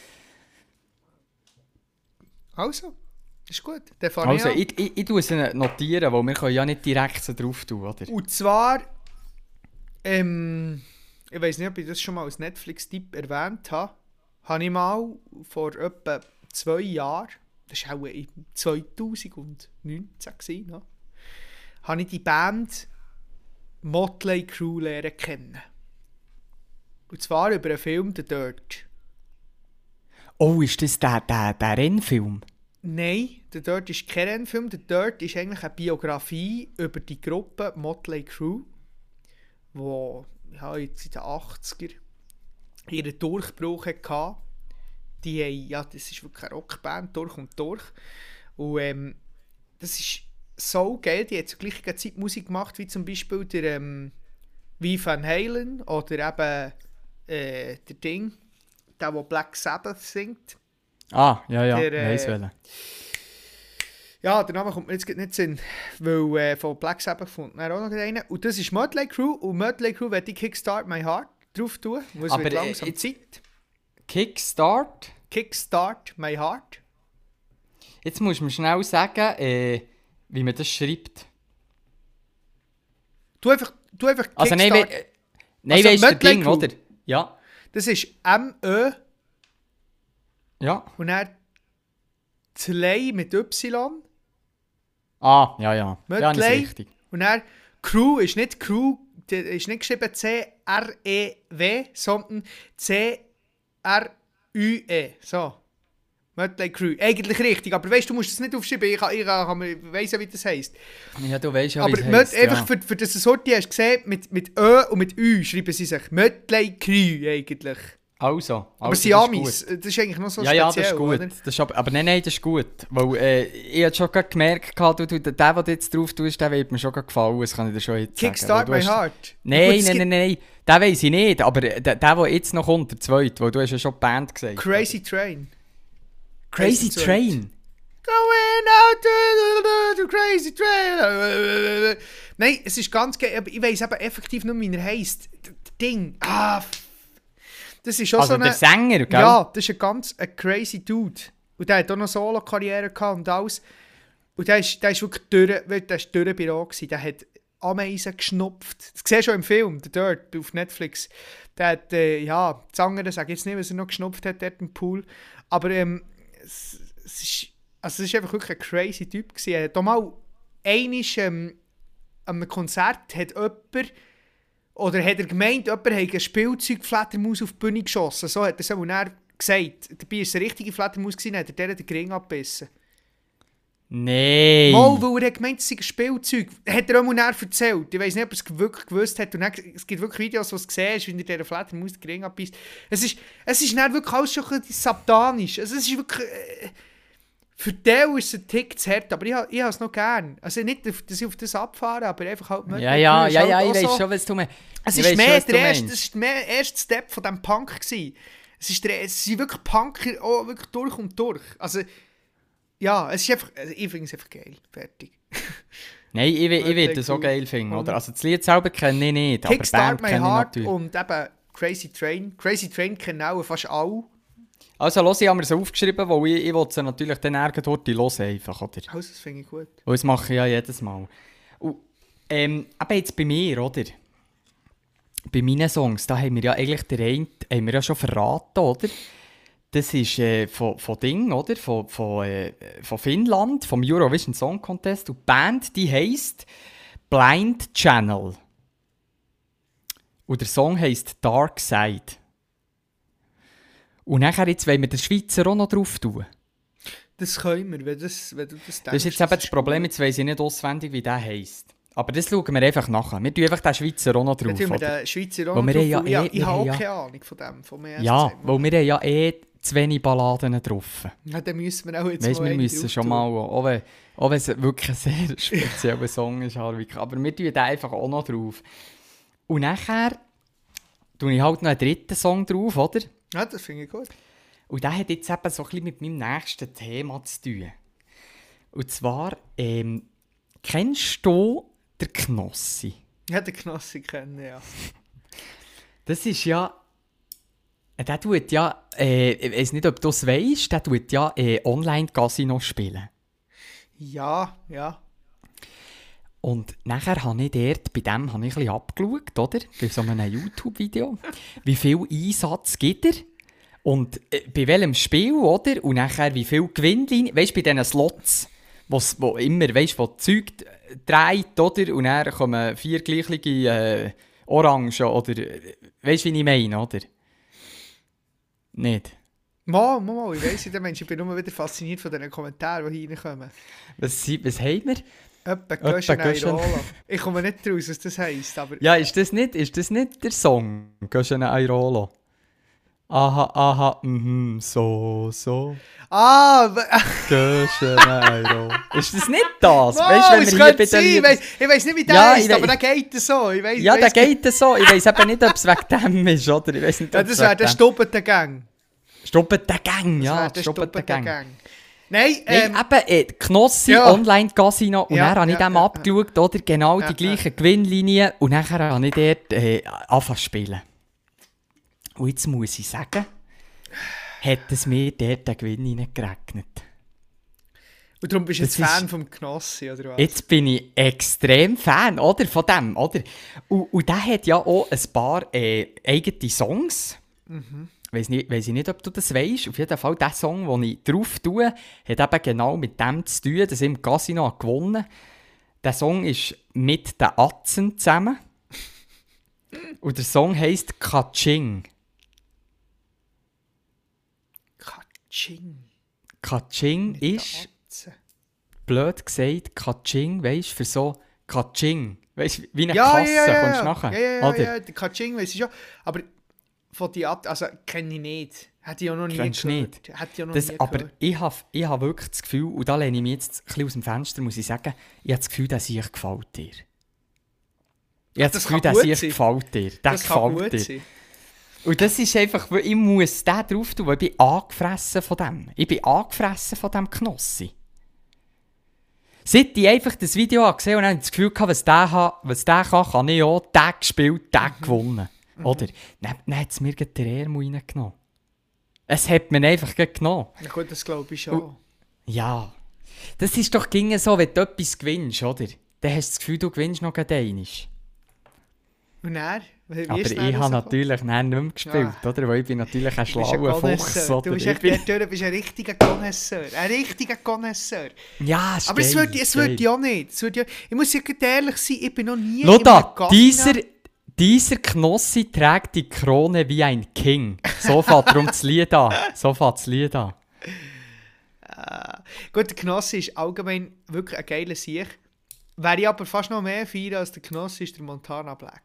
Also, ist gut. Dann fange Also, ich an. ich, ich, ich tue sie notieren, weil wir können ja nicht direkt so drauf tun, oder? Und zwar, ähm, ich weiß nicht, ob ich das schon mal als Netflix-Tipp erwähnt habe, habe ich mal vor etwa zwei Jahren, das war auch in zweitausendneunzehn, gewesen, no? habe ich die Band Motley Crue lernen kennen. Und zwar über einen Film, The Dirt. Oh, ist das der, der, der Rennfilm? Nein, The Dirt ist kein Rennfilm. The Dirt ist eigentlich eine Biografie über die Gruppe Motley Crue, die ja, jetzt in den achtziger ihren Durchbruch hatte. Die haben, ja, das ist wirklich eine Rockband, durch und durch. Und ähm, das ist so geil. Die hat zur gleichen Zeit Musik gemacht, wie zum Beispiel der ähm, wie Van Halen oder eben äh, der Ding, der, der Black Sabbath singt. Ah, ja, ja, Der, äh, weiss welchen. Ja, der Name kommt mir jetzt gerade nicht in den Sinn, weil äh, von Black Sabbath kommt dann auch noch einer. Und das ist Motley Crue. Und Motley Crue werde ich Kickstart My Heart drauf tun, weil es Aber, wird äh, langsam jetzt- Zeit. Kickstart? Kickstart My Heart. Jetzt musst du mir schnell sagen, äh, wie man das schreibt. Du einfach, du einfach Also, nein, Kickstart. we äh, nein Also, weißt du, Motley Ding, Crue. oder? Ja, Das ist M Ö ja. und dann Tley mit Y. Ah, ja, ja. Ja, ist Motley. richtig. Und dann Crew ist nicht Crew, der ist nicht geschrieben C R E W, sondern C R Ü E. So. Motley Crue. Eigentlich richtig, aber weißt du, du musst das nicht aufschreiben. Ich, ich, ich, ich weiss ja, wie das heisst. Ja, du weißt ja, aber wie es Mot- heisst, einfach ja. für, für das Sorte hast du gesehen, mit, mit Ö und mit Ü schreiben sie sich Motley Crue eigentlich. Also, Aber also, sie das ist Amis, gut. das ist eigentlich noch so Ja, speziell, ja, das ist gut. oder? Das ist aber, aber nein, nein, das ist gut. Weil äh, ich habe schon gerade gemerkt, du, du, der, der, du jetzt drauf tust, der wird mir schon gerade gefallen, das kann ich dir schon jetzt Kickstart sagen. My Weil du hast- Heart. Nein, Gut, es nein, gibt nein, nein, den weiss ich nicht, aber der, der, der jetzt noch kommt, der zweite, weil du hast ja schon die Band gesagt. Crazy Train. Crazy Crazy Train? Going out to the crazy train. Nein, es ist ganz geil, aber ich weiss eben effektiv nur, wie er heisst. Das Ding. Ah, f- das ist schon Also so der eine... Sänger, gell? Ja, das ist ein ganz ein crazy Dude. Und der hat auch noch Solo-Karriere gehabt und alles. Und der ist, der ist wirklich durch, weil der ist durch Büro gewesen. Der hat Ameisen geschnupft. Das siehst du schon im Film, The Dirt, auf Netflix. Der hat, äh, ja, die Sänger, sage ich jetzt nicht, was er noch geschnupft hat dort im Pool. Aber ähm, es, es ist... Also es war einfach wirklich ein crazy Typ gewesen. Er hat auch mal einmal ähm, an einem Konzert hat jemand, oder hat er gemeint, jemand hat eine Spielzeugflattermaus auf die Bühne geschossen. So hat er es auch dann gesagt. Dabei war es eine richtige Fledermaus, dann hat er der den Ring abgebissen. Nein! Mal, weil er hat gemeint, es sei ein Spielzeug. Hat er auch mal näher erzählt. Ich weiss nicht, ob er es wirklich gewusst hat. Und dann, es gibt wirklich Videos, wo du siehst, wie er dieser Fledermaus den Ring abbeißt. Es ist, es ist dann wirklich alles schon ein bisschen satanisch. Also es ist wirklich... Äh, für den ist es ein Tick zu hart, aber ich, ich habe es noch gern. Also nicht, dass ich auf das abfahre, aber einfach halt... Ja, ja, ja, halt ja, ich so, weiss schon, was du meinst. Es ist mehr der erste, das ist der erste Step von diesem Punk gewesen. Es ist der, es sind wirklich Punker, auch wirklich durch und durch. Also... Ja, es ist einfach, also ich finde es einfach geil. Fertig. Nein, ich, ich würde das so geil finden, oder? Also das Lied selber kenne ich nicht, aber Kickstart Band My kenne ich Heart natürlich. und eben Crazy Train. Crazy Train kennen auch fast alle. Also los, ich habe mir es aufgeschrieben, weil ich, ich will sie natürlich dann irgendwo hören einfach, oder? Also das finde ich gut. Und das mache ich ja jedes Mal. Und, ähm, aber jetzt bei mir, oder? Bei meinen Songs, da haben wir ja eigentlich den einen, haben wir ja schon verraten, oder? Das ist äh, von, von Ding, oder? Von, von, äh, von Finnland, vom Eurovision Song Contest. Und die Band, die heisst Blind Channel. Und der Song heisst Dark Side. Und nachher jetzt wollen wir den Schweizer auch noch drauf tun. Das können wir, wenn, das, wenn du das denkst. Das ist jetzt eben das Problem, jetzt weiss ich nicht auswendig, wie der heisst. Aber das schauen wir einfach nachher. Wir tun einfach den Schweizer auch noch drauf. Dann tun wir oder? den Schweizer auch Weil noch wir drauf. ja Und eh- ich ich wir habe auch haben ja- keine Ahnung von dem, vom E S C. Ja, weil wir haben ja eh zu wenig Balladen drauf. Ja, dann müssen wir auch jetzt Weißt, mal wir eine müssen drauf schon tun. mal, auch wenn, auch wenn es wirklich ein sehr spezieller Song ist, Harvik, aber wir tun den einfach auch noch drauf. Und nachher tue ich halt noch einen dritten Song drauf, oder? Ja, das finde ich gut. Und der hat jetzt eben so ein bisschen mit meinem nächsten Thema zu tun. Und zwar, ähm, kennst du den Knossi? Ja, den Knossi kennen, ja. Das ist ja... Der tut ja... Äh, ich weiß nicht, ob du es weißt, der tut ja äh, Online-Casino spielen. Ja, ja. Und nachher habe ich dort, bei dem habe ich ein bisschen abgeschaut, oder? Bei so einem YouTube-Video. Wie viel Einsatz gibt er? Und äh, bei welchem Spiel, oder? Und nachher wie viel Gewinnlinie. Weißt du, bei diesen Slots, wo's, wo immer, weißt du, wo Zeug dreht, oder? Und dann kommen vier gleiche äh, Orangen, oder? Weißt du, wie ich meine, oder? Nicht? Mal, mal, mal. Ich weiss nicht, Mensch, ich bin nur wieder fasziniert von diesen Kommentaren, die hier reinkommen. Was, si- was haben wir? Etwa Etwa Göschen Göschen. Airola. Ich komme nicht raus, was das heisst, aber... Ja, ist das nicht, ist das nicht der Song? Göschen Airolo. Aha, aha, mhm, so, so. Ah, w- Göschen Airolo. Ist das nicht das? Wow, Weißt du, wenn es wir hier könnte bei sein. der Ich weiss, ich weiss nicht, wie der Ja, heisst, ich aber weiss- der geht so. Ich weiss, Ja, ich der weiss- geht so. Ich weiss eben nicht, ob es wegen dem ist, oder? Ich weiss nicht, Ja, ob das es wäre wegen der dem- Stubbete Gang. Stoppet der Gang, Das ja. wäre der Stoppet der Stubbete Gang. Nein, ähm... Nein, eben, äh, Knossi, Ja. Online-Casino. Und Ja, dann habe ich ja, dem ja, abgeschaut, oder? Genau Ja, die gleichen Gewinnlinien. Und nachher habe ich dort äh, angefangen zu spielen. Und jetzt muss ich sagen, hat es mir dort den Gewinn reingerechnet. Und darum bist du das jetzt Fan ist- vom Knossi, oder was? Jetzt bin ich extrem Fan, oder? Von dem, oder? Und, und der hat ja auch ein paar äh, eigene Songs. Mhm. Weiss nicht, weiss ich nicht, ob du das weißt. Auf jeden Fall, der Song, den ich drauf tue, hat eben genau mit dem zu tun, dass ich im Casino gewonnen habe. Der Song ist mit den Atzen zusammen. Und der Song heisst Kaching. Katsching. Kaching Mit der ist, Atze. blöd gesagt, Kaching, weißt du, für so Kaching. Weißt du, wie eine Ja, Kasse, ja, ja, kommst ja. du nachher? Ja, ja, ja, Oder? ja, der Katsching weiss ich schon. Aber von die At also kenne ich nicht. Hätte ich auch noch nie Kennst du gehört. Hätte ich auch noch Das, nie aber gehört. ich habe ich hab wirklich das Gefühl, und da lehne ich mich jetzt ein bisschen aus dem Fenster, muss ich sagen, ich habe das Gefühl, dass ich gefällt dir. Ich habe das, Das Gefühl, kann dass gut ich sein. gefällt dir. Der Das kann gefällt gut dir. sein. Und das ist einfach, weil ich muss den drauf tun, weil ich bin angefressen von dem. Ich bin angefressen von dem Knossi. Seit ich einfach das Video habe gesehen und habe das Gefühl gehabt, was der, ha- was der kann, kann ich auch. Der gespielt, der gewonnen. Oder? Dann, dann hat es mir gleich den Ärmel reingenommen. Es hat mir einfach gleich genommen. Ja gut, das glaube ich schon. Und- Ja. Das ist doch ginge so, wenn du etwas gewinnst, oder? Dann hast du das Gefühl, du gewinnst noch gerade einmal. Und er? Wie Aber ist ich denn habe rausgekommen? natürlich dann nicht mehr gespielt, Ah. oder? Weil ich bin natürlich ein Du bist ein schlauer Fuchs. Connoisseur. Oder? Du bist Ich echt bin... der du bist ein richtiger Connoisseur. Ein richtiger Connoisseur. Ja, ist Aber es geil, würde es geil. würd ja auch nicht. Es würd ja, ich muss ja gerade ehrlich sein, ich bin noch nie Schau in da, einem Casino- dieser, dieser Knossi trägt die Krone wie ein King. So fängt darum das Lied an. So fängt das Lied an. Äh, gut, der Knossi ist allgemein wirklich ein geiler Sieg. Wer ich aber fast noch mehr feiere als der Knossi ist der Montana Black.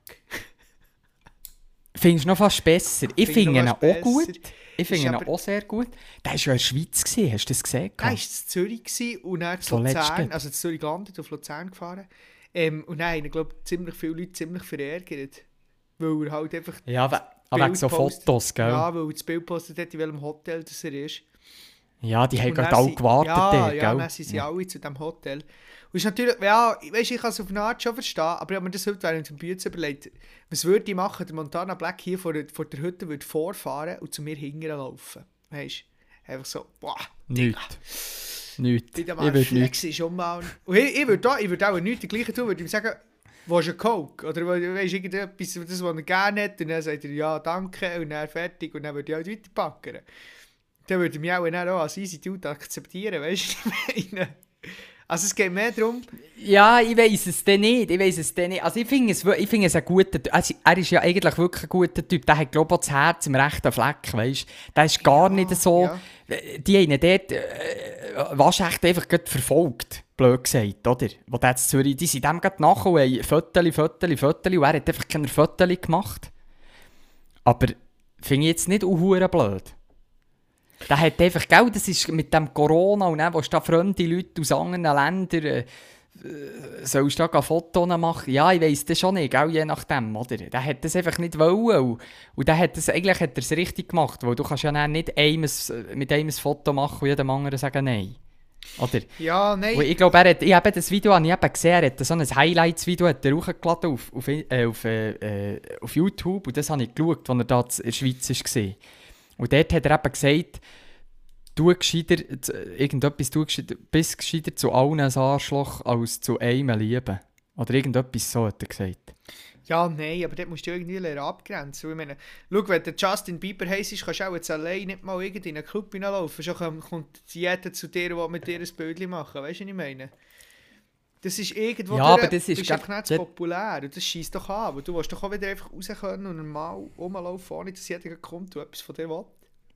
Findest du noch fast besser? Ich Finde finde ihn noch auch fast gut. besser. Ich finde ihn aber- auch sehr gut. Der war ja in der Schweiz, gewesen. Hast du das gesehen? Er war in Zürich gewesen und dann zu So Luzern, letztens. also zu Zürich gelandet, auf Luzern gefahren. Ähm, und dann haben, glaube ich, ziemlich viele Leute ziemlich verärgert. Weil er halt einfach... Ja, we ah, Bild wegen so postet. Fotos, gell? Ja, Ja, weil er das Bild postet hat, in welchem Hotel das er ist. die haben Und gerade dann alle sind- gewartet ja, dort, ja, gell? dann sind sie alle zu diesem Hotel. Und ist natürlich, ja, ich weiss, ich kann es auf eine Art schon verstehen, aber ich habe mir das heute während dem Bütz überlegt. Was würde ich machen? Der Montana Black hier vor der, vor der Hütte würde vorfahren und zu mir hinterher laufen. Weißt du? Einfach so, boah, Nichts. Nichts. wie der Ich Mann würde Flex nichts. ist umbauen. Und ich, ich würde auch, ich würde auch nichts dergleichen tun, würde ihm sagen, willst du einen Coke? Oder weißt du, irgendetwas, das, was er gerne hat, und dann sagt er, ja, danke, und dann fertig, und dann würde ich halt weiterpacken. Dann würde ich mich auch, dann auch als easy dude akzeptieren, weißt du, was ich meine? Also es geht mehr darum... Ja, ich weiss es dann nicht. Ich weiss es dann nicht. Also ich finde es, wir- ich finde es ein guter Typ. Also er ist ja eigentlich wirklich ein guter Typ. Der hat, glaube ich, auch das Herz im rechten Fleck, weißt du. Der ist gar Ja, nicht so... ja. Die haben ihn dort äh, waschecht einfach gerade verfolgt, blöd gesagt, oder? Wo der in Zürich, die sind dem gerade nachher und haben Fötterli, Fötterli, Fötterli und er hat einfach keine Fötterli gemacht. Aber finde ich jetzt nicht unhuere blöd. Der hat einfach, gell, das ist mit dem Corona und dann, wo da fremde Leute aus anderen Ländern äh, äh, sollst du da Fotos machen? Ja, ich weiss das schon nicht, gell, je nachdem, oder? Der hat das einfach nicht wollen. Und der hat das, eigentlich hat er es richtig gemacht, weil du kannst ja dann nicht einem, ein- mit einem ein Foto machen und jedem anderen sagen nein. Oder? Ja, nein. Und ich glaube, er hat, ich habe das Video habe ich eben gesehen, er hat so ein Highlights-Video hat er hochgeladen auf, auf, äh, auf, äh, auf YouTube und das habe ich geschaut, als er da in der Schweiz war. Und dort hat er eben gesagt, du gescheiter, irgendetwas, du gescheiter, bist gescheiter zu allen ein Arschloch als zu einem lieben. Oder irgendetwas so hat er gesagt. Ja, nein, aber dort musst du irgendwie lernen abgrenzen. Weil Ich meine, schau, wenn der Justin Bieber heiß ist, kannst du auch jetzt allein nicht mal irgendwie in einen Club hineinlaufen. Schon kommt- kommt jeder zu dir, der mit dir ein Bildchen machen. Weißt du, was ich meine? Das ist irgendwo... Ja, durch- aber das ist bist glaub- einfach nicht das- so populär. Und das schießt doch an. Weil du willst doch auch wieder einfach raus können und normal rumlaufen, ohne dass jeder kommt und etwas von dir will.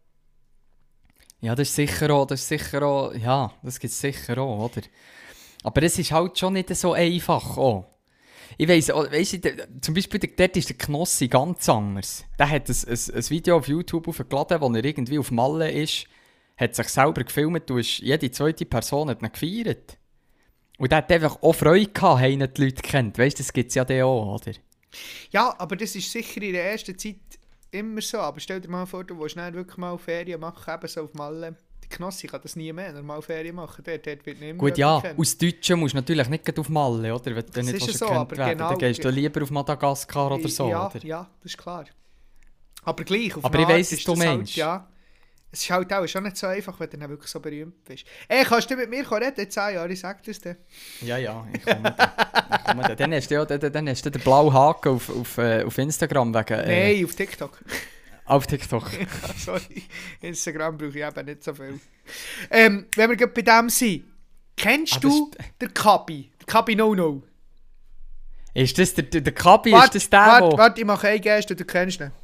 Ja, das ist sicher auch, das ist sicher auch, ja, das gibt es sicher auch, oder? Aber es ist halt schon nicht so einfach auch. Ich weiss, oh, weisst du, der- zum Beispiel der, dort ist der Knossi ganz anders. Der hat ein, ein, ein Video auf YouTube aufgeladen, wo er irgendwie auf Malle ist, hat sich selber gefilmt und ist, jede zweite Person hat ihn gefeiert. Und der hat einfach auch Freude gehabt, haben ihn die Leute kennt. Weißt du, das gibt es ja dann auch, oder? Ja, aber das ist sicher in der ersten Zeit immer so. Aber stell dir mal vor, du willst dann wirklich mal Ferien machen, eben so auf Malle. Der Knossi kann das nie mehr normal Ferien machen. Der, der wird nicht mehr Gut, ja, bekannt. aus Deutschen musst du natürlich nicht gerade auf Malle, oder? Wenn du Das nicht ist willst ja so, erkannt aber werden, genau- dann gehst du lieber auf Madagaskar oder so, ja, oder? ja, das ist klar. Aber gleich, auf Aber eine ich Art weiss, was ist du das halt, meinst. ja, es ist halt auch schon nicht so einfach, wenn du dann wirklich so berühmt bist. Ey, kannst du mit mir reden? In zehn Jahren, ich sag das dir. Ja, ja, ich komme da. Ich komme da. Dann hast du ja dann, dann hast du den blauen Haken auf, auf, äh, auf Instagram wegen... Äh, Nein, auf TikTok. Auf TikTok. Sorry, Instagram brauche ich eben nicht so viel. Ähm, wenn wir gerade bei dem sind, kennst Ah, das du den Kabi? Der Kabi No No? Ist das der, der, der Kabi? Ist Warte, das der, warte, wo... warte, ich mache einen Geste, du kennst ihn.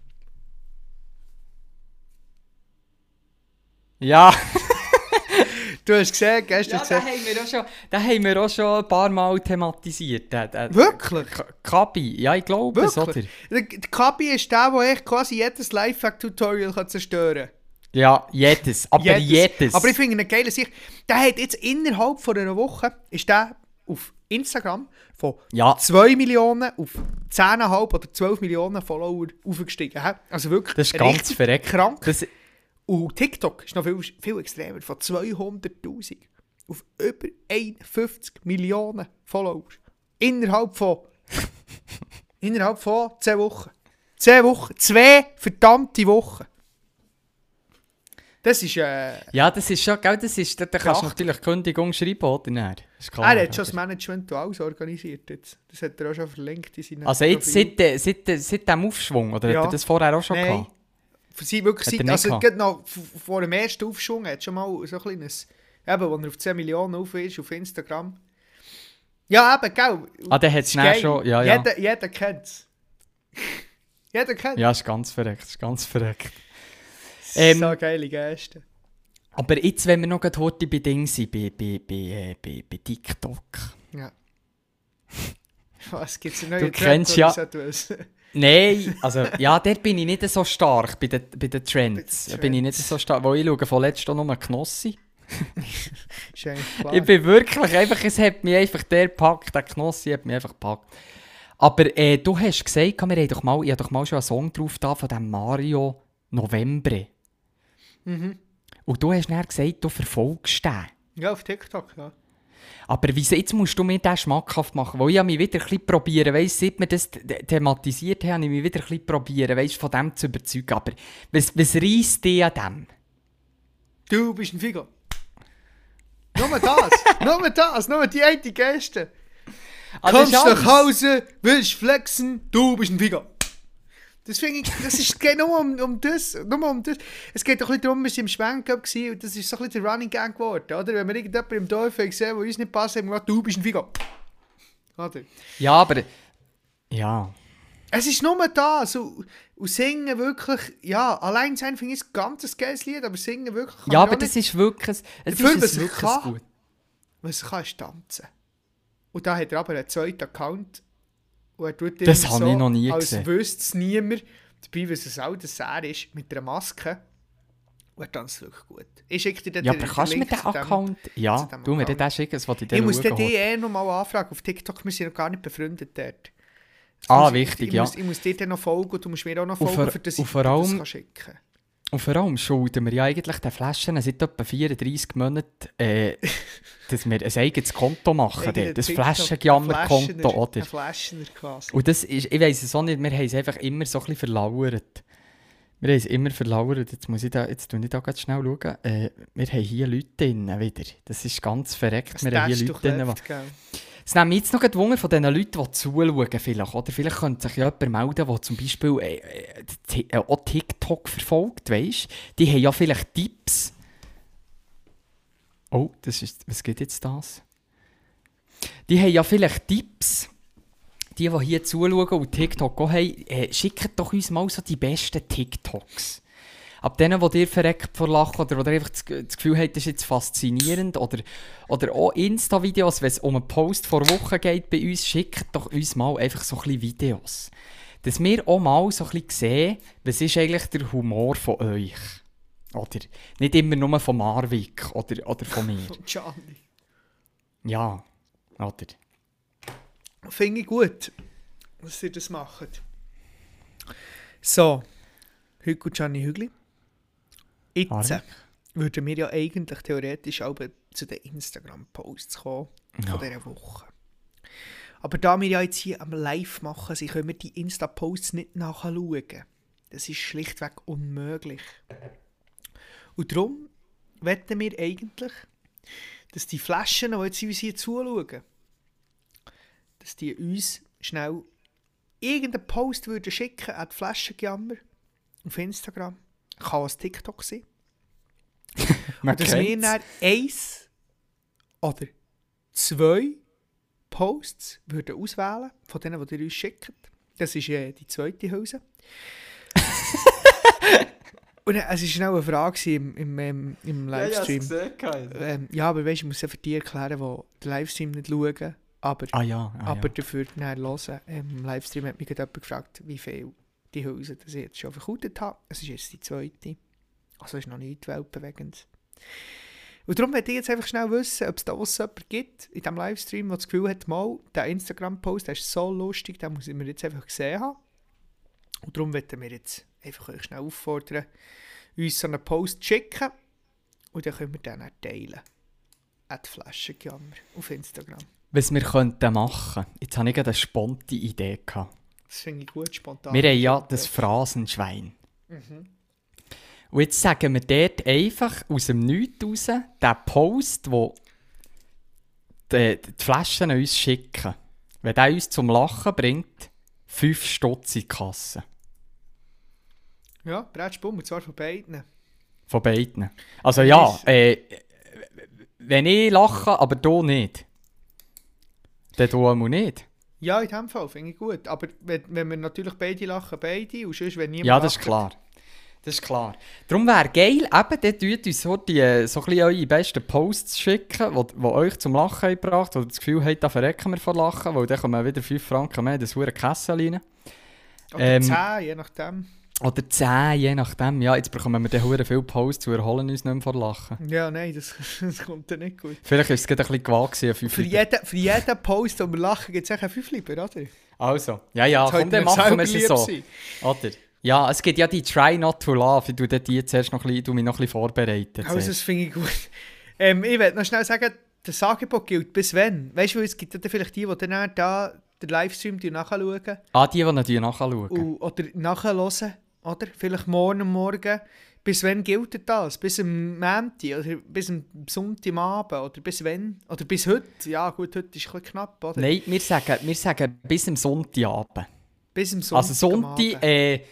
Ja. Du hast gesehen, gestern Ja, den gesehen. haben, wir auch schon, den haben wir auch schon ein paar Mal thematisiert. Der, der, Wirklich? K- Kabi, ja, ich glaube es, oder? Wirklich? Der, der Kabi ist der, der echt quasi jedes Lifehack-Tutorial kann zerstören kann. Ja, jedes. Aber jedes. Aber ich finde ihn geil. Der hat jetzt innerhalb von einer Woche ist der auf Instagram von Ja. zwei Millionen auf zehn Komma fünf oder zwölf Millionen Follower aufgestiegen. hä? Also wirklich Das ist ganz richtig verreckt. krank. Das, Und TikTok ist noch viel, viel extremer. Von zweihunderttausend auf über einundfünfzig Millionen Follower. Innerhalb von innerhalb von zehn Wochen. zehn Wochen. Zwei verdammte Wochen. Das ist... Äh, ja, das ist schon, gell, das ist, da, da kannst du Kracht. natürlich Kündigung schreiben, oder nicht? Ist klar, er hat schon das oder? Management und alles organisiert. Jetzt. Das hat er auch schon verlinkt in seinen Also jetzt Profil. seit, äh, seit, äh, seit dem Aufschwung, oder Ja. hat er das vorher auch schon Nein. gehabt? Für sie wirklich Hat er seit, nicht also gehabt? gerade noch v- vor dem ersten Aufschwung hat schon mal so ein kleines, eben, wo er auf zehn Millionen auf ist, auf Instagram. Ja, eben, gell. Ah, der hat es Ist dann geil. schon, ja, ja. Jeder, jeder kennt es. jeder kennt es. Ja, ist ganz verreckt, ist ganz verreckt. Ähm, Ähm, so geile Gäste. Aber jetzt, wenn wir noch gerade heute bei Ding sind, bei, bei, bei, äh, bei, bei TikTok. Ja. Was, gibt's einen neuen Du kennst Trend, ja- oder so? Nein, also ja, dort bin ich nicht so stark, bei den, bei den Trends. Bei den Bin ich nicht so stark, weil ich schaue von letztem noch nur Knossi. Ist eigentlich klar. Ich bin wirklich einfach, es hat mich einfach der gepackt, der Knossi hat mich einfach gepackt. Aber äh, du hast gesagt, wir haben doch mal, ich habe doch mal schon einen Song drauf da von dem Mario Novembre. Mhm. Und du hast dann gesagt, du verfolgst den. Ja, auf TikTok, ja. Aber wieso, jetzt musst du mir das schmackhaft machen, weil ich habe mich wieder ein bisschen probieren, weißt, seit wir das th- thematisiert haben, habe ich mich wieder ein bisschen probieren, weißt, von dem zu überzeugen. Aber was, was reisst dich an dem? Du bist ein Figo. Nur das, nur das, nur die eine Geste. Also Kommst ist nach alles. Hause, willst flexen, du bist ein Figo. Das finde ich, das ist, geht nur um, um das, nur um das. Es geht doch ein bisschen darum, wir waren im Schwenkcup gewesen und das ist so ein bisschen der Running Gang geworden, oder? Wenn wir irgendjemanden im Dorf haben gesehen, der uns nicht passt, haben wir gesagt, du bist ein Figo. Oder? Ja, aber... Ja. Es ist nur das und, und singen wirklich, ja, allein sein finde ich ein ganz geiles Lied, aber singen wirklich kann Ja, ich aber auch das nicht. ist wirklich... Es Dafür, ist was es ich wirklich kann. gut. Was kann ist tanzen. Und da hat er aber einen zweiten Account. Und er tut Das immer habe ich noch nie als gesehen. wüsste es niemand. Dabei, was es auch das er ist, mit einer Maske. Und er tanzt wirklich gut. Ich schicke dir den Ja, den- aber den kannst du mir Link den zu dem- Account... Ja, zu dem du mir Account. den schicken, das wollte ich Ich dann muss den schauen. die eh noch mal anfragen auf TikTok. Wir sind noch gar nicht befreundet dort. Das Ah, muss ich- wichtig, ich ja. Muss, ich muss dir dann noch folgen und du musst mir auch noch Und folgen, vor- für das und ich vor dir das allem- kann schicken kann. Und vor allem schulden wir ja eigentlich den Flaschen seit etwa vierunddreissig Monaten, äh, dass wir ein eigenes Konto machen. Eigene dort. Das TikTok- Flaschenjammer-Konto, Flaschener- oder? Ein Flaschener quasi. Und das ist, ich weiss es auch nicht, wir haben es einfach immer so ein bisschen verlauert. Wir haben es immer verlauert. Jetzt muss ich da, jetzt tue ich da ganz schnell schauen. Äh, wir haben hier Leute drin wieder. Das ist ganz verreckt. Das Wir haben hier Touch Leute drin. durchlebt, gell? Es nimmt mich jetzt noch einen Wunder von diesen Leuten, die zuschauen vielleicht. Oder vielleicht könnte sich ja jemand melden, der zum Beispiel äh, äh, t- äh, auch TikTok verfolgt, weisst. Die haben ja vielleicht Tipps. Oh, das ist, was geht jetzt das? Die haben ja vielleicht Tipps. Die, die hier zuschauen und TikTok auch haben, äh, schickt doch uns mal so die besten TikToks. Ab denen, die dir verreckt vor Lachen oder die einfach das, das Gefühl haben, das ist jetzt faszinierend. Oder, oder auch Insta-Videos, wenn es um einen Post vor Wochen geht bei uns, schickt doch uns mal einfach so ein bisschen Videos. Dass wir auch mal so ein bisschen sehen, was ist eigentlich der Humor von euch. Oder nicht immer nur von Marvik oder, oder von mir. Von Gianni. Ja, oder? Finde ich gut, dass ihr das macht. So, Hügel Gianni Hügli. Jetzt Harry. würden wir ja eigentlich theoretisch auch zu den Instagram-Posts kommen von Ja. dieser Woche. Aber da wir ja jetzt hier am Live machen sind, können wir die Insta-Posts nicht nachschauen. Das ist schlichtweg unmöglich. Und darum wetten wir eigentlich, dass die Flaschen, die jetzt uns hier zuschauen, dass die uns schnell irgendeinen Post würden schicken an die Flaschenjammer auf Instagram. Kann auch TikTok sein. Man Und dass wir kennt's. dann eins oder zwei Posts würden auswählen von denen, die ihr uns schickt. Das ist äh, die zweite Hülse. Und äh, es war auch eine Frage im, im, ähm, im Livestream. Ähm, ja, aber weißt du, ich muss es für die erklären, die den Livestream nicht schauen, aber, Ah ja, ah, aber ja. dafür dann hören. Ähm, Im Livestream hat mich gerade jemand gefragt, wie viel die Hülse das ich jetzt schon verkautet habe. Es ist jetzt die zweite. Also ist noch nicht weltbewegend. Und darum möchte ich jetzt einfach schnell wissen, ob es da draussen jemanden gibt in diesem Livestream, der das Gefühl hat, mal, der Instagram-Post, der ist so lustig, den muss ich mir jetzt einfach gesehen haben. Und darum möchten wir jetzt einfach euch schnell auffordern, uns so einen Post zu schicken und dann können wir den dann teilen. At Flaschenjammer auf Instagram. Was wir könnten machen. Jetzt habe ich gerade eine spontane Idee gehabt. Das finde ich gut, spontan. Wir haben ja das Phrasenschwein. Mhm. Und jetzt sagen wir dort einfach aus dem Nichts raus, den Post, wo die, die Flaschen an uns schicken. Wenn der uns zum Lachen bringt, fünf Stutz in die Kasse. Ja, Brettspum, und zwar von beiden. Von beiden. Also ja, äh, wenn ich lache, aber du nicht. Dann du auch nicht. Ja, in dem Fall finde ich gut. Aber wenn, wenn wir natürlich beide lachen, beide, und sonst, wenn niemand Ja, das ist lacht, klar. Das ist klar. Darum wäre geil, eben, dann tut uns so, die, so ein bisschen eure besten Posts schicken, die, die euch zum Lachen haben gebracht, wo ihr das Gefühl habt, da verrecken wir vor Lachen, weil dann kommen wieder fünf Franken mehr in das hure Kessel rein. Oder Ähm, zehn, je nachdem. Oder zehn, je nachdem. Ja, jetzt bekommen wir dann hure viele Posts und erholen uns nicht mehr vor Lachen. Ja, nein, das, das kommt dann nicht gut. Vielleicht war es gerade ein bisschen gewagt gewesen, fünf Für jeden, für jeden Post, den wir lachen, gibt es auch fünf Lieber, oder? Also, ja, ja, Das komm, sollte dann mir machen wir selber es so. lieb Oder? Ja, es gibt ja die Try Not to Laugh. Ich tue die zuerst noch ein bisschen, tu mich noch ein bisschen vorbereiten. Also, das finde ich gut. Ähm, ich will noch schnell sagen, das Angebot gilt bis wann? Weißt du, es gibt ja vielleicht die, die dann da den Livestream nachschauen. Ah, die, die natürlich nachschauen. Und, oder nachhören, oder? Vielleicht morgen am Morgen. Bis wann gilt das? Bis am Montag oder bis am Sonntagabend? Oder bis wann? Oder bis heute? Ja gut, heute ist es ein bisschen knapp, oder? Nein, wir sagen, wir sagen bis am Sonntagabend. Bis am Sonntag. Also Sonntag, äh, äh,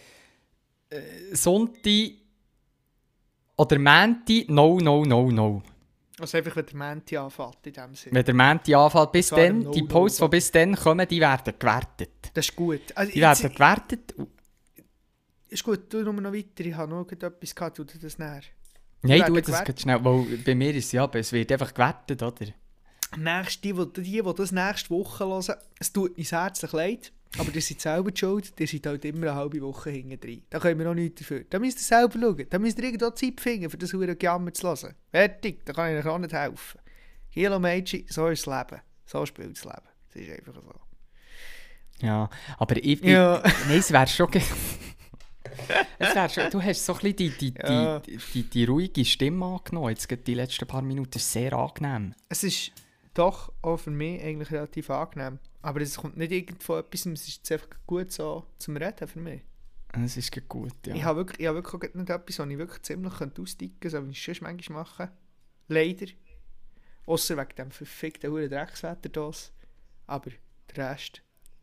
Sonntag oder Montag, no, no, no, no. Also einfach, wenn der Montag anfängt, in dem Sinne. Wenn der Montag anfällt, bis Das war dann, im die No-No, Posts, die so. bis dann kommen, die werden gewertet. Das ist gut. Also, Die jetzt- werden gewertet. ist gut, tu nur noch weiter. Ich habe noch etwas gehabt, tu dir das näher. Nein, werden du das gewertet. geht schnell, weil bei mir ist es ja, es wird einfach gewertet, oder? Nächste, die, die, die, die das nächste Woche hören, es tut mir herzlich leid, aber ihr seid selber die schuld, ihr seid halt immer eine halbe Woche hinten drin. Da können wir noch nichts dafür. Da müsst ihr selber schauen. Da müsst ihr irgendwo Zeit finden, für das hure Gejammer zu hören. Fertig, da kann ich euch auch nicht helfen. Kilo Mädchen, so ist das Leben. So spielt das Leben. Das ist einfach so. Ja, aber ich... Ja. ich nein, es wäre schon... ge- es wär schon... Du hast so ein bisschen die, die, Ja. die, die, die ruhige Stimme angenommen, jetzt gerade die letzten paar Minuten. Das ist sehr angenehm. Es ist doch auch für mich eigentlich relativ angenehm. Aber es kommt nicht irgendwo etwas, es ist jetzt einfach gut so zum Reden für mich. Das ist gerade gut, ja. Ich habe wirklich, ich habe wirklich auch nicht etwas, was ich wirklich ziemlich ausdicken könnte, so wie ich es sonst manchmal mache. Leider. Ausser wegen dem verfickten huren Dreckswetter da. Aber der Rest.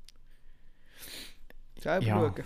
Selber Ja. schauen.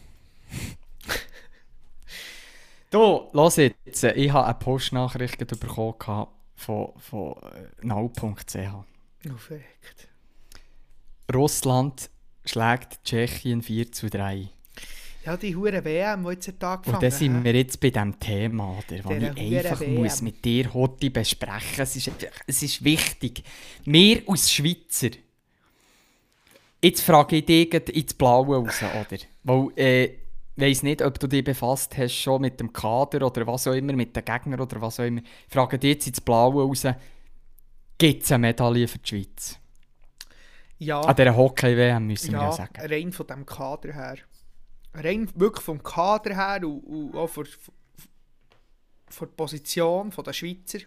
Du, los jetzt. Ich habe eine Postnachricht bekommen gehabt von, von äh, nau punkt c h. Oh, verreckt. Russland schlägt Tschechien vier zu drei. Ja, die hure W M, die jetzt angefangen Und dann sind wir jetzt bei diesem Thema, oder, wo Dieser ich einfach verdammten W M. muss mit dir heute besprechen muss. Es ist, einfach- es ist wichtig. Wir als Schweizer, jetzt frage ich dich gerade ins Blaue raus, oder? Weil, äh, ich weiss nicht, ob du dich befasst hast schon mit dem Kader oder was auch immer, mit den Gegnern oder was auch immer. Ich frage dich jetzt ins Blaue raus, gibt es eine Medaille für die Schweiz? Ja, An dieser Hockey-W M müssen wir ja ja sagen. rein von diesem Kader her. Rein wirklich vom Kader her und, und auch von, von, von der Position der Schweizer.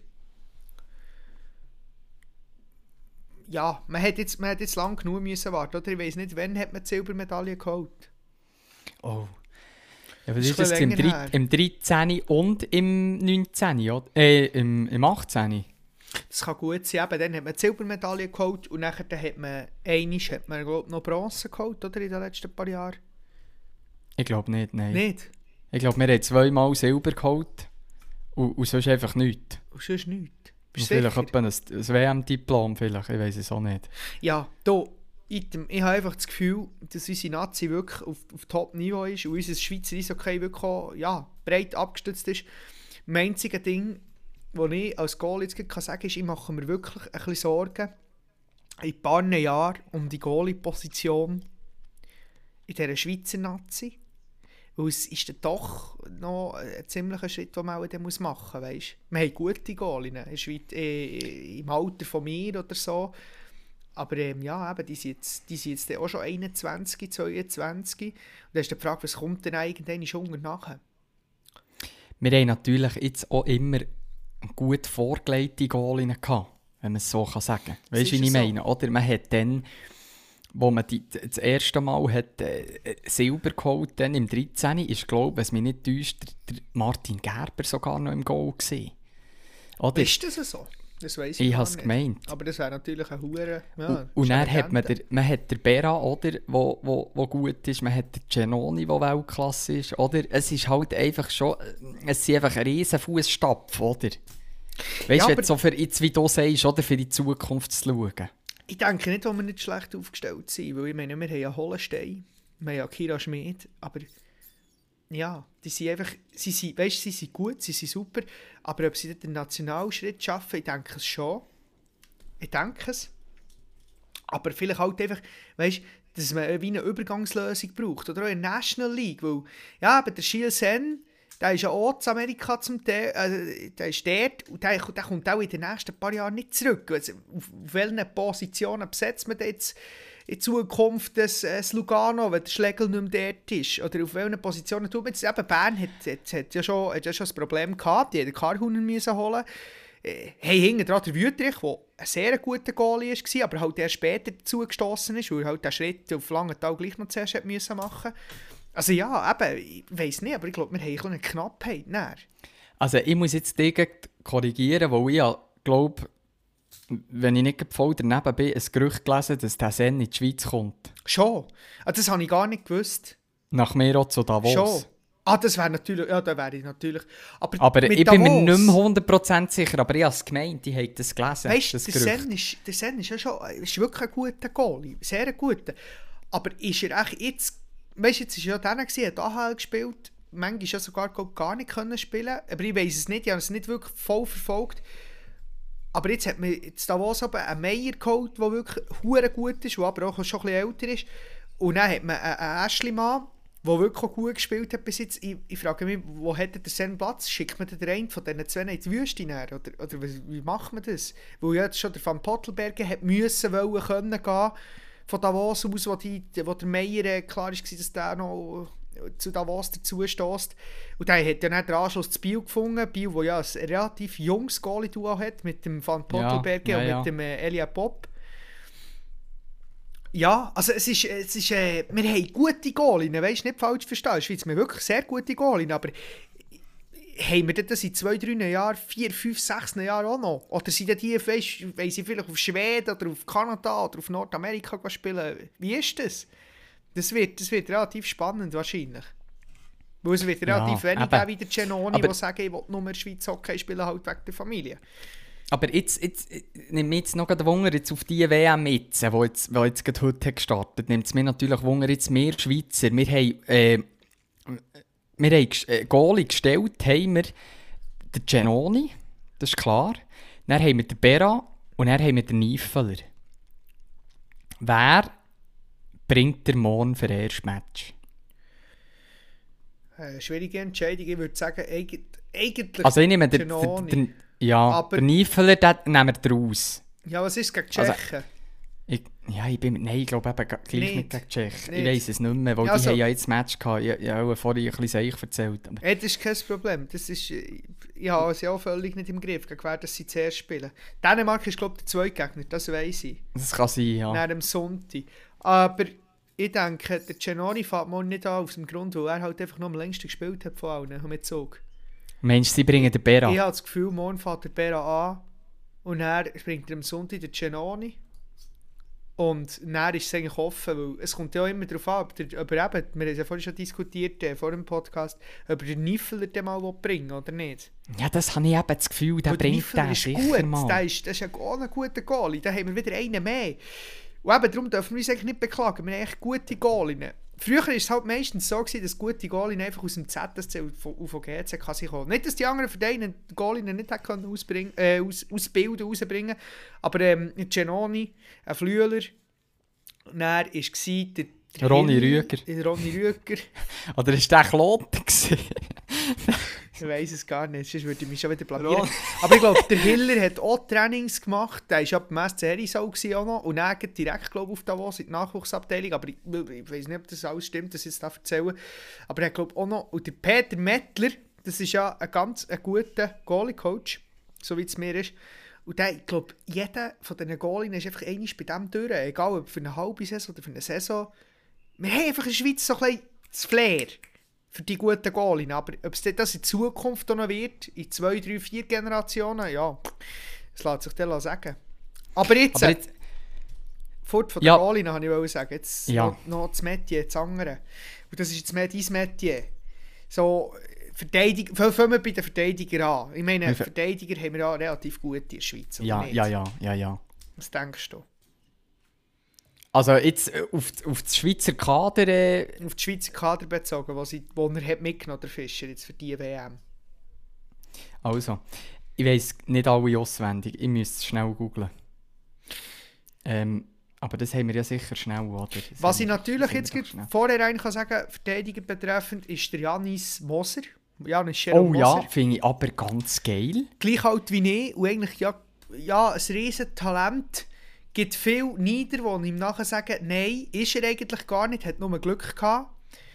Ja, man hat jetzt, man hat jetzt lang genug müssen warten, oder? Ich weiss nicht, wann hat man die Silbermedaille geholt? Oh. Ja, was Das ist ist das? ein Im, bisschen drei- länger im dreizehn und im neunzehn, oder? Äh, im, im achtzehn. Das kann gut sein. Eben, dann hat man die Silbermedaille geholt und nachher dann hat man einmal hat man, glaub, noch Bronze geholt, oder? In den letzten paar Jahren. Ich glaube nicht, nein. Nicht? Ich glaube, wir haben zweimal Silber geholt und, und sonst einfach nichts. Und sonst nichts. Und Bist du vielleicht sicher? etwa ein, ein W M-Diplom, vielleicht, ich weiß es auch nicht. Ja, da, item, ich habe einfach das Gefühl, dass unsere Nazi wirklich auf, auf Top-Niveau ist und unser Schweizer Eishockey wirklich auch, ja, breit abgestützt ist. Das einzige Ding, das ich als Goal jetzt gerade sagen kann, ist, ich mache mir wirklich ein bisschen Sorgen in ein paar Jahren um die Goalie-Position in dieser Schweizer Nazi. Weil es ist dann doch noch ein ziemlicher Schritt, den man auch dann machen muss. Weißt? Wir haben gute Goalien in der Schweiz, äh, im Alter von mir oder so. Aber ähm, ja, eben, die sind jetzt, die sind jetzt dann auch schon einundzwanzig, zweiundzwanzig. Und dann ist die Frage, was kommt denn irgendwann unter nachher? Wir haben natürlich jetzt auch immer gut vorgelegte Goalinnen gehabt, wenn man es so kann sagen kann. Weißt ist du, wie ich so. meine? Oder man hat dann, wo man die, das erste Mal hat, äh, Silber geholt, dann im dreizehn, ist, glaube ich, was mich nicht täuscht, der, der Martin Gerber sogar noch im Goal gewesen. Oder? Ist das so? Das weiss ich Ich gar habe es nicht. gemeint. Aber das wäre natürlich ein Hure. Ja, Und, und dann hat man, der, man hat den Bera, oder, wo, wo, wo gut ist, man hat den Genoni, der Weltklasse ist, oder? Es ist halt einfach schon, es sind einfach ein riesen Fußstapfen, oder? Weißt du, Ja, wenn aber- du so für, jetzt, wie du sagst, oder, für die Zukunft zu schauen. Ich denke nicht, dass wir nicht schlecht aufgestellt sind, weil ich meine, wir haben ja Hollenstein, wir haben ja Kira Schmid, aber ja, die sind einfach, sie sind, weißt, sie sind gut, sie sind super, aber ob sie den Nationalschritt schaffen, ich denke es schon. Ich denke es. Aber vielleicht halt einfach, weißt, dass man wie eine Übergangslösung braucht. Oder auch in der National League, weil, ja, aber der Gilles Sen, der ist ja auch in Amerika zum Teil, äh, der ist dort und der, der kommt auch in den nächsten paar Jahren nicht zurück. Also, auf, auf welchen Positionen besetzt man jetzt in Zukunft das, äh, das Lugano, wenn der Schlegel nicht mehr dort ist? Oder auf welchen Positionen tut man jetzt? Eben Bern hat, hat, hat, ja schon, hat ja schon ein Problem gehabt, die hätten Karhunen müssen holen. Äh, hey, hinten dran der Wüterich, der ein sehr guter Goalie war, aber halt erst später dazu gestossen ist, weil er halt den Schritt auf Langenthal gleich noch zuerst hat müssen machen. Also ja, eben, ich weiss nicht, aber ich glaube, wir haben eine Knappheit. Näher. Also ich muss jetzt dich korrigieren, weil ich ja glaube, wenn ich nicht voll daneben bin, ein Gerücht gelesen, dass der Sen in die Schweiz kommt. Schon? Ah, das habe ich gar nicht gewusst. Nach mir auch zu Davos. Schon? Ah, das wäre natürlich, ja, da wäre ich natürlich. Aber, aber mit ich Davos, bin mir nicht mehr hundert Prozent sicher, aber ich habe es gemeint, ich habe das gelesen. Weißt du, das der Gerücht. Sen ist, der Sen ist ja schon ist wirklich ein guter Goalie, sehr ein guter. Aber ist er echt jetzt, weißt du, jetzt war er ja der, er hat A H L gespielt, manchmal ja sogar gar nicht können spielen, aber ich weiss es nicht, ich habe es nicht wirklich voll verfolgt. Aber jetzt hat man jetzt Davos aber einen Meier geholt, der wirklich hure gut ist, der aber auch schon ein bisschen älter ist. Und dann hat man einen Ashley-Mann, der wirklich auch gut gespielt hat bis jetzt. Ich, ich frage mich, wo hat der Sen Platz? Schickt man den einen von diesen zwei in die Wüste näher? Oder, oder wie, wie macht man das? Weil ja jetzt schon der Van Pottelberger hat müssen, wollen, können gehen von Davos aus, wo, die, wo der Meier äh, klar war, dass der noch zu Davos dazu stößt. Und dann hat ja dann den Anschluss zu Biel gefunden. Biel, der ja ein relativ junges Goalie-Duo hat, mit dem Van Pottelberger ja, ja, und ja. mit dem äh, Elia Pop. Ja, also es ist, es ist äh, wir haben gute Goalien, weißt du, nicht falsch verstehen. In der Schweiz haben wir wirklich sehr gute Goalien, aber haben wir das in zwei, drei Jahren, vier, fünf, sechs Jahren auch noch? Oder sind die, weißt, wollen sie vielleicht auf Schweden oder auf Kanada oder auf Nordamerika spielen? Wie ist das? Das wird, das wird relativ spannend wahrscheinlich. Weil es wird relativ ja, wenig eben. wie der Genoni, der sagt, ich will nur in der Schweiz Hockey spielen, halt wegen der Familie. Aber jetzt, jetzt nimmt mich jetzt noch den Wunder jetzt auf die W M jetzt, die jetzt, die jetzt gerade heute gestartet, nimmt es mir natürlich Wunder, jetzt wir Schweizer, wir haben, äh, wir haben äh, Goalie gestellt, haben wir den Genoni, das ist klar, dann haben wir den Bera und dann haben wir den Niefeler. Wer bringt der morgen für das erste Match? Äh, schwierige Entscheidung, ich würde sagen, eigentlich, eigentlich also ich nehme den, Genoni. den, den ja, Aber- den Niefeler, den nehmen wir draus. Ja, was ist gegen Also- Tschechen? Ich, ja, ich bin, nein, ich glaube eben gleich Nicht. nicht gegen Tschech. Nicht. Ich weiss es nicht mehr, weil Ja, die also- haben ja jetzt das Match gehabt. Ich, ich habe vorhin ein bisschen Seich erzählt. Aber Hey, das ist kein Problem. Das ist, äh, ich habe es ja auch völlig nicht im Griff, gegen wer das sie zuerst spielen. Dänemark ist, glaube ich, der Zweitgegner, das weiss ich. das kann sein, ja. Nach dem Sonntag. Aber ich denke, der Genoni fährt morgen nicht an, aus dem Grund, weil er halt einfach noch am längsten gespielt hat von allen, mit Zug. Meinst du, sie bringen den Bera? Ich habe das Gefühl, morgen fährt der Bera an und dann bringt er am Sonntag den Genoni. Und dann ist es eigentlich offen, weil es kommt ja auch immer darauf an, ob, der, ob er eben, wir haben es ja vorhin schon diskutiert, äh, vor dem Podcast, ob er den Niffeler den mal bringen will oder nicht. Ja, das habe ich eben das Gefühl, der Weil bringt Niffeler den ist sicher gut, mal. der ist, das ist ja auch ein guter Goalie, da haben wir wieder einen mehr. Und eben, darum dürfen wir uns eigentlich nicht beklagen, wir haben echt gute Goalien. Früher war es halt meistens so, gewesen, dass gute Goalien einfach aus dem Z S C und von G C kann sich kommen. Nicht, dass die anderen Vereine die Goalien nicht können ausbringen, äh, aus, ausbilden, rausbringen, aber ähm, Genoni, ein Flüeler, und dann war der, der Ronny Hill- Rüger. der Ronny Rüger. Oder war der Kloten gewesen? Ich weiss es gar nicht, sonst würde ich mich schon wieder blamieren. Aber ich glaube, der Hiller hat auch Trainings gemacht. Der war ja beim S C Herisau auch noch. Und dann geht direkt, glaube ich, auf Davos in die Nachwuchsabteilung. Aber ich, ich weiss nicht, ob das alles stimmt, dass ich es da erzähle. Aber er hat, glaube ich, auch noch... Und der Peter Mettler, das ist ja ein ganz ein guter Goalie-Coach, so wie es mir ist. Und der, ich glaube, jeder von diesen Goalien ist einfach einmal bei dem durch. Egal, ob für eine halbe Saison oder für eine Saison. Wir haben einfach in der Schweiz so ein bisschen das Flair für die guten Goalien. Aber ob es das in Zukunft auch noch wird, in zwei, drei, vier Generationen, ja, das lässt sich dann sagen. Aber jetzt, Aber jetzt fort von Ja. den Goalien, habe ich wollte sagen, jetzt Ja. noch, noch das Metier, das andere. Und das ist jetzt mehr dein Metier. So, Verteidiger, fangen wir bei den Verteidigern an. Ich meine, Wie viel- Verteidiger haben wir ja relativ gut in der Schweiz, oder ja, nicht? ja, ja, ja, ja. Was denkst du? Also jetzt äh, auf, auf das Schweizer Kader... Äh, Auf die Schweizer Kader bezogen, wo, sie, wo er hat mitgenommen, der Fischer, jetzt für die W M. also, ich weiss nicht alle auswendig. Ich müsste es schnell googlen. Ähm, aber das haben wir ja sicher schnell, oder? Das Was ich wir, natürlich jetzt wir schnell. vorher rein kann sagen, Verteidiger betreffend, ist der Janis Moser. Janis Oh Jerome ja, Moser. finde ich aber ganz geil. Gleich alt wie ich und eigentlich ja, ja ein riesen Talent. Gibt viele Nieder, die ihm nachher sagen, nein, ist er eigentlich gar nicht, hat nur Glück gehabt.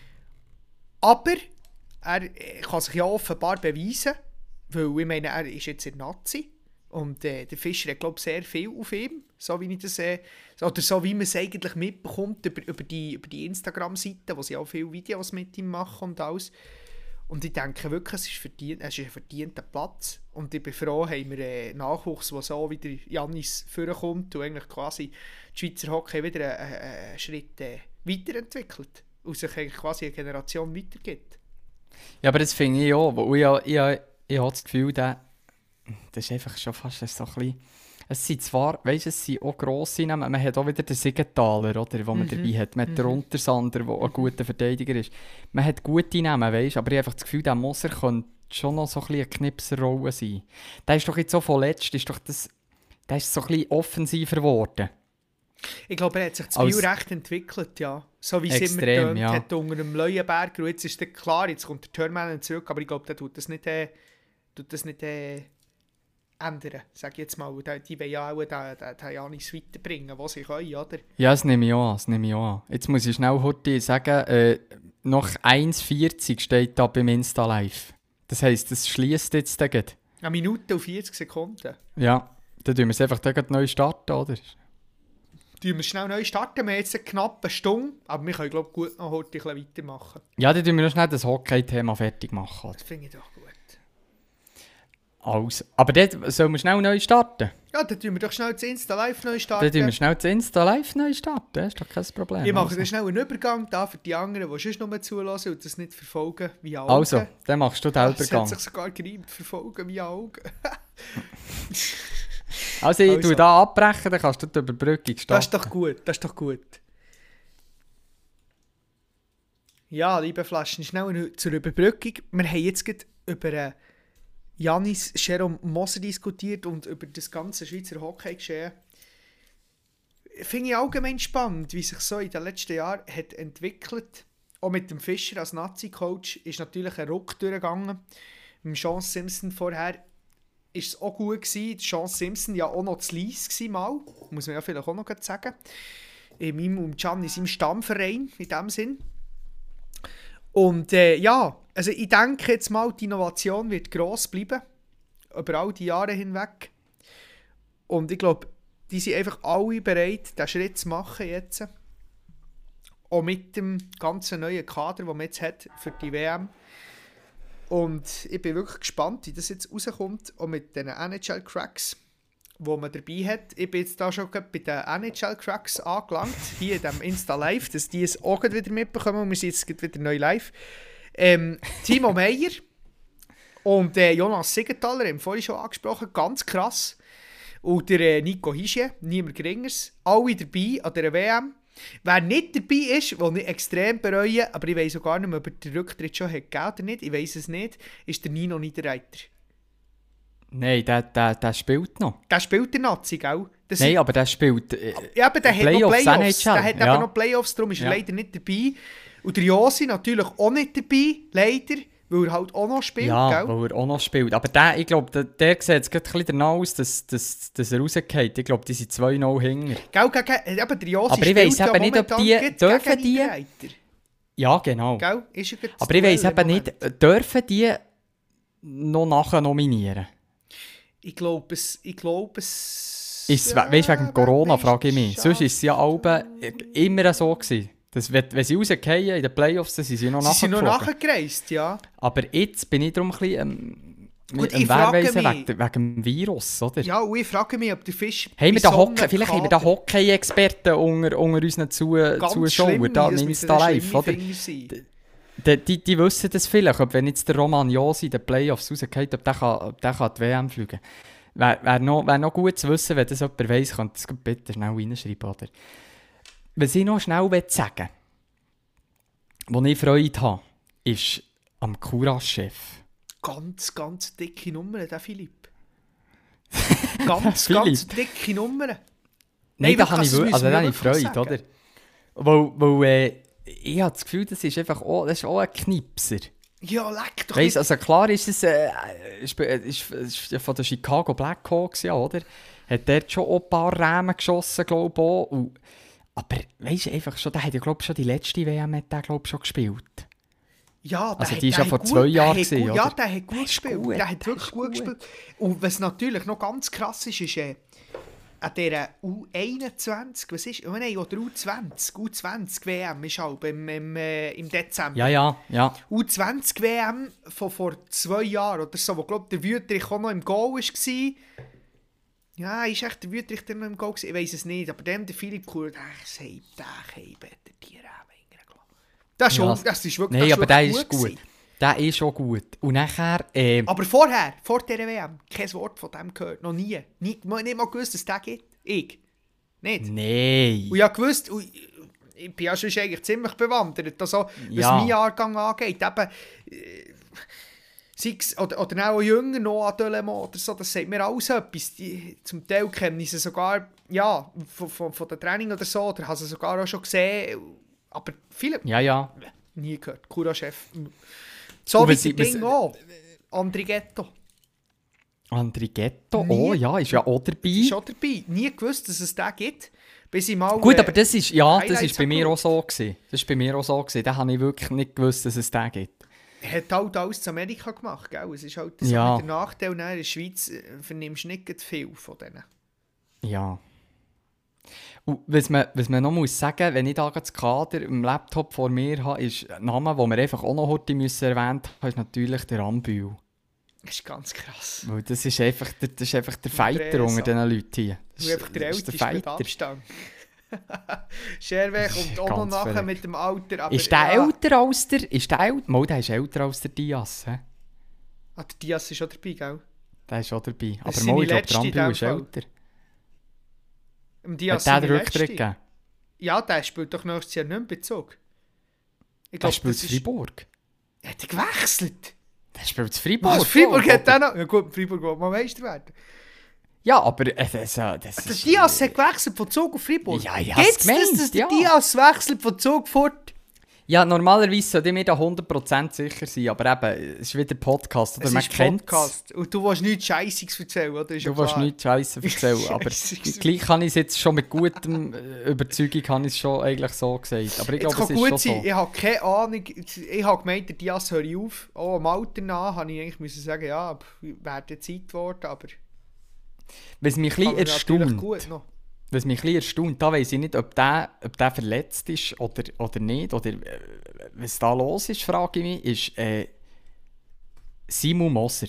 Aber er kann sich ja offenbar beweisen, weil ich meine, er ist jetzt in Nazi und äh, der Fischer hat, glaube ich, sehr viel auf ihm, so wie ich das äh, oder so wie man es eigentlich mitbekommt über, über die, über die Instagram-Seite, wo sie auch viele Videos mit ihm machen und alles. Und ich denke wirklich, es ist, verdient, es ist ein verdienter Platz. Und ich bin froh, haben wir einen Nachwuchs, der so wieder Janis vorkommt und eigentlich quasi die Schweizer Hockey wieder einen, einen Schritt äh, weiterentwickelt. Und sich eigentlich quasi eine Generation weitergibt. Ja, aber das finde ich auch. Weil ich, ich, ich, ich habe das Gefühl, der, das ist einfach schon fast so ein bisschen... Es sind zwar, weißt, es sind auch grosse Namen, man hat auch wieder den Siegenthaler, oder, den man mhm. dabei hat. Man hat den Untersander, der ein guter Verteidiger ist. Man hat gute Namen, weißt, aber ich habe einfach das Gefühl, der Moser könnte schon noch so ein bisschen eine Knipserrolle sein. Der ist doch jetzt so von letzt, ist doch das, der ist so ein bisschen offensiver geworden. Ich glaube, er hat sich das Als Spiel recht entwickelt, ja. So wie es immer extrem, tönt ja. hat unter dem Leuenberger. Und jetzt ist es klar, jetzt kommt der Törmännen zurück, aber ich glaube, der tut das nicht, äh, tut das nicht äh, ändern, sage ich jetzt mal. Die, die wollen ja auch den, den, den Janis weiterbringen, was sie können, oder? Ja, das nehme ich auch an, das nehme ich auch an. Jetzt muss ich schnell heute sagen, äh, noch eins vierzig steht da beim Insta Live. Das heisst, das schließt jetzt gleich. Eine Minute und vierzig Sekunden. Ja, dann tun wir es einfach gleich neu starten, oder? Tun wir schnell neu starten. Wir haben jetzt eine knappe Stunde, aber wir können, glaube ich, gut noch heute ein bisschen weitermachen. Ja, dann tun wir noch schnell das Hockey-Thema fertig machen. Das finde ich doch gut. Also, aber dort sollen wir schnell neu starten? Ja, dann tun wir doch schnell das Insta Live neu starten. Dann tun wir schnell das Insta Live neu starten, das ist doch kein Problem. Ich mache also. dann schnell einen Übergang da für die anderen, die sonst nur zulassen und das nicht verfolgen via Augen. Also, dann machst du den Ah, Übergang. das hat sich sogar gereimt, verfolgen via Augen. Also, ich Also. tue da abbrechen, dann kannst du die Überbrückung starten. Das ist doch gut, das ist doch gut. Ja, liebe Flaschen, schnell zur Überbrückung. Wir haben jetzt gerade über äh, Janis Jerome Moser diskutiert und über das ganze Schweizer Hockey geschehen. Finde ich allgemein spannend, wie sich so in den letzten Jahren hat entwickelt. Auch mit dem Fischer als Nazi-Coach ist natürlich ein Ruck durchgegangen. Mit Sean Simpson vorher war es auch gut gewesen. Sean Simpson ja auch noch zu Lies gewesen, mal. Muss man ja vielleicht auch noch sagen. In meinem und Can in seinem Stammverein, in dem Sinn. Und äh, ja, also ich denke jetzt mal, die Innovation wird gross bleiben. Über all die Jahre hinweg. Und ich glaube, die sind einfach alle bereit, diesen Schritt zu machen jetzt. Auch mit dem ganzen neuen Kader, den man jetzt hat für die W M. Und ich bin wirklich gespannt, wie das jetzt rauskommt, auch mit den N H L-Cracks, die man dabei hat. Ich bin jetzt da schon bei den N H L-Cracks angelangt, hier in diesem Insta Live, dass die es auch wieder mitbekommen und wir sind jetzt wieder neu live. Ähm, Timo Meyer und äh, Jonas Siegenthaler, haben wir vorhin schon angesprochen, ganz krass. Und der äh, Nico Hischier, niemand Geringers, alle dabei an dieser W M. Wer nicht dabei ist, den ich extrem bereue, aber ich weiss auch gar nicht mehr, ob er den Rücktritt schon hat gegeben oder nicht, ich weiss es nicht, ist der Nino Niederreiter. Nein, der, der, der spielt noch. Der spielt der Nazi, gell? Das Nein, sind, aber der spielt äh, ja, aber der hat noch Playoffs, Playoffs. N H L. Der hat Ja. eben noch Playoffs, darum ist er Ja. leider nicht dabei. Und der Josi natürlich auch nicht dabei, leider, weil er halt auch noch spielt, ja, gell? weil er auch noch spielt. Aber der, ich glaube, der, der sieht jetzt gerade ein bisschen danach aus, dass, dass, dass er rausgeht. Ich glaube, die sind zwei null hinger. Gell, gegen, eben der Josi Aber ich weiss spielt ja eben nicht, ob momentan die- gegen dürfen die- Niederreiter. Ja, genau. Gell? Ist er gerade das Aber ich weiss Duell im eben Moment. nicht, äh, dürfen die noch nachher nominieren? Ich glaube es... Ich glaube es... Ist, ja, weißt du, wegen Corona, weisst, frage ich mich. schade. Sonst war es ja alle immer so gewesen. Dass, wenn, wenn sie rausgehen in den Playoffs, dann sind sie noch Sie sind noch nachgeflogen. nachgereist, ja. Aber jetzt bin ich darum ein bisschen ähm, Gut, am ich frage Wehrweisen mich- wegen, wegen dem Virus, oder? Ja, und ich frage mich, ob der Fisch... Haben wir bei da so Hockey, einem vielleicht haben wir Kader da Hockey-Experten unter, unter unseren Zu ganz Zuschauern, schlimm, da das im müssen Insta dann Live, schlimme oder? Finger sein. Die, die, die wissen das vielleicht, ob wenn jetzt der Roman Josi in den Playoffs rausgeht, ob der kann, ob der kann die W M fliegen. Wäre wär noch, wär noch gut zu wissen, wenn das jemand weiss, könnte das bitte schnell reinschreiben, oder? was ich noch schnell sagen will, wo ich Freude habe, ist am Courage-Chef. Ganz, ganz dicke Nummer, der Philipp. Ganz, Philipp. ganz dicke Nummer. Nein, Nein, da habe ich, das wir- müssen also, wir da habe ich wirklich Freude, sagen. oder? Weil, weil äh, ich habe das Gefühl, das ist einfach auch, das ist auch ein Knipser. Ja, leck doch Weißt, nicht. also klar ist es äh, ist, ist, ist ja von den Chicago Blackhawks, ja, oder? Hat dort schon auch ein paar Rämen geschossen, glaube ich auch. Und, aber weißt du, einfach schon, der hat ja, glaube ich, schon die letzte W M hat der, glaub ich, schon gespielt. Ja, der Also hat- die ist der ja hat vor zwei gut- Jahren der hat gewesen, gut- Ja, oder? der hat gut Der ist gespielt. gut, Der hat der wirklich ist gut gut. gespielt. Und was natürlich noch ganz krass ist, ist äh, an dieser U einundzwanzig, was ist, oh nein, oder U zwanzig, U zwanzig W M ist halt im, im, äh, im Dezember. Ja, ja, ja. U zwanzig W M von vor zwei Jahren oder so, wo, glaube der Wüterich auch noch im Goal war. Ja, ist echt der Wüterich der noch im Goal gewesen? Ich weiß es nicht, aber dem, der Philipp Kuhl, der sagt, der hat die Rämen hingelassen. Das ist, Ja. schon, das ist wirklich, Nein, das aber der wirklich ist gut. gewesen. Der ist schon gut. Und nachher, äh, Aber vorher, vor dieser W M, kein Wort von dem gehört, noch nie. Nicht, nicht mal gewusst, dass es den gibt. Ich. Nicht. nein. Und ich habe gewusst, und ich, ich bin ja schon eigentlich ziemlich bewandert, also, was Ja. mein Jahrgang angeht. Eben, äh, sei es, oder, oder auch jünger, noch an Delemont oder so, das sagt mir alles etwas. Die, zum Teil kenne ich sie sogar, ja, von, von, von den Training oder so, oder habe sie sogar auch schon gesehen. Aber viele, Ja, ja. nie gehört. Cura-Chef. So Und wie was die ich- was- Ding auch. Andrighetto. Andrighetto, Nie. oh ja, ist ja auch dabei. Ist schon dabei. Nie gewusst, dass es den gibt. Bis ich mal, Gut, äh, aber das ist, ja, das Highlights ist bei mir auch angeschaut. so gewesen. Das ist bei mir auch so gewesen. Da habe ich wirklich nicht gewusst, dass es den gibt. hat halt alles zu Amerika gemacht, gell? Es ist halt so Ja. der Nachteil, ne? In der Schweiz äh, vernimmst du nicht gerade viel von denen. Ja. Und was man, was man noch muss sagen, wenn ich da das Kader im Laptop vor mir habe, ist ein Name, den wir einfach auch noch heute müssen erwähnt haben, ist natürlich der Rambühl. Das ist ganz krass. Weil das ist einfach der, das ist einfach der Und Fighter der unter Esa. diesen Leuten hier. Das Du einfach der das ist Älteste mit Abstand. Scherweg und auch noch Ganz nachher verrückt. mit dem Alter. Aber Ist der ja, älter als der... Ist der älter? Mal, der ist älter als der Diaz. He? Ah, der Diaz ist schon dabei, gell? Der ist auch dabei. Aber ist mal, seine ich glaube, letzte der in Rambühl dem ist Fall. älter. Im Diaz Hat der den seine Rücktritt letzte. gegeben? Ja, der spielt doch nächstes Jahr nicht mehr Bezug. Ich Der glaube, spielt das in ist... Freiburg. Hat er gewechselt? Der spielt in Freiburg. Was, Freiburg oh, hat oder? der noch... Ja gut, Freiburg will mal Meister werden. Ja, aber äh, das, äh, das Der ist... Diaz hat gewechselt von Zug auf Freiburg. Ja, ich hab's Gibt's das, gemeint, dass der ja. Diaz wechselt von Zug fort? Ja, normalerweise sollte ich mir da hundert Prozent sicher sein, aber eben, es ist wieder Podcast, oder Es man ist kennt's. Podcast. Und du willst nichts Scheissiges erzählen, oder? Ist ja Du willst klar. nichts Scheisse erzählen, aber Scheisse. gleich kann ich es jetzt schon mit gutem äh, Überzeugung kann ich es schon eigentlich so gesagt. Aber ich Jetzt glaube, kann es ist gut schon sein, so. ich habe keine Ahnung. Ich habe gemeint, der Diaz höre auf. Auch am Alter nach habe ich eigentlich müssen sagen, ja, wäre Zeit geworden, aber... Was mich ein kann bisschen er natürlich erstaunt, gut noch. was mich ein bisschen erstaunt, da weiss ich nicht, ob der, ob der verletzt ist oder, oder nicht, oder äh, was da los ist, frage ich mich, ist äh, Simon Moser.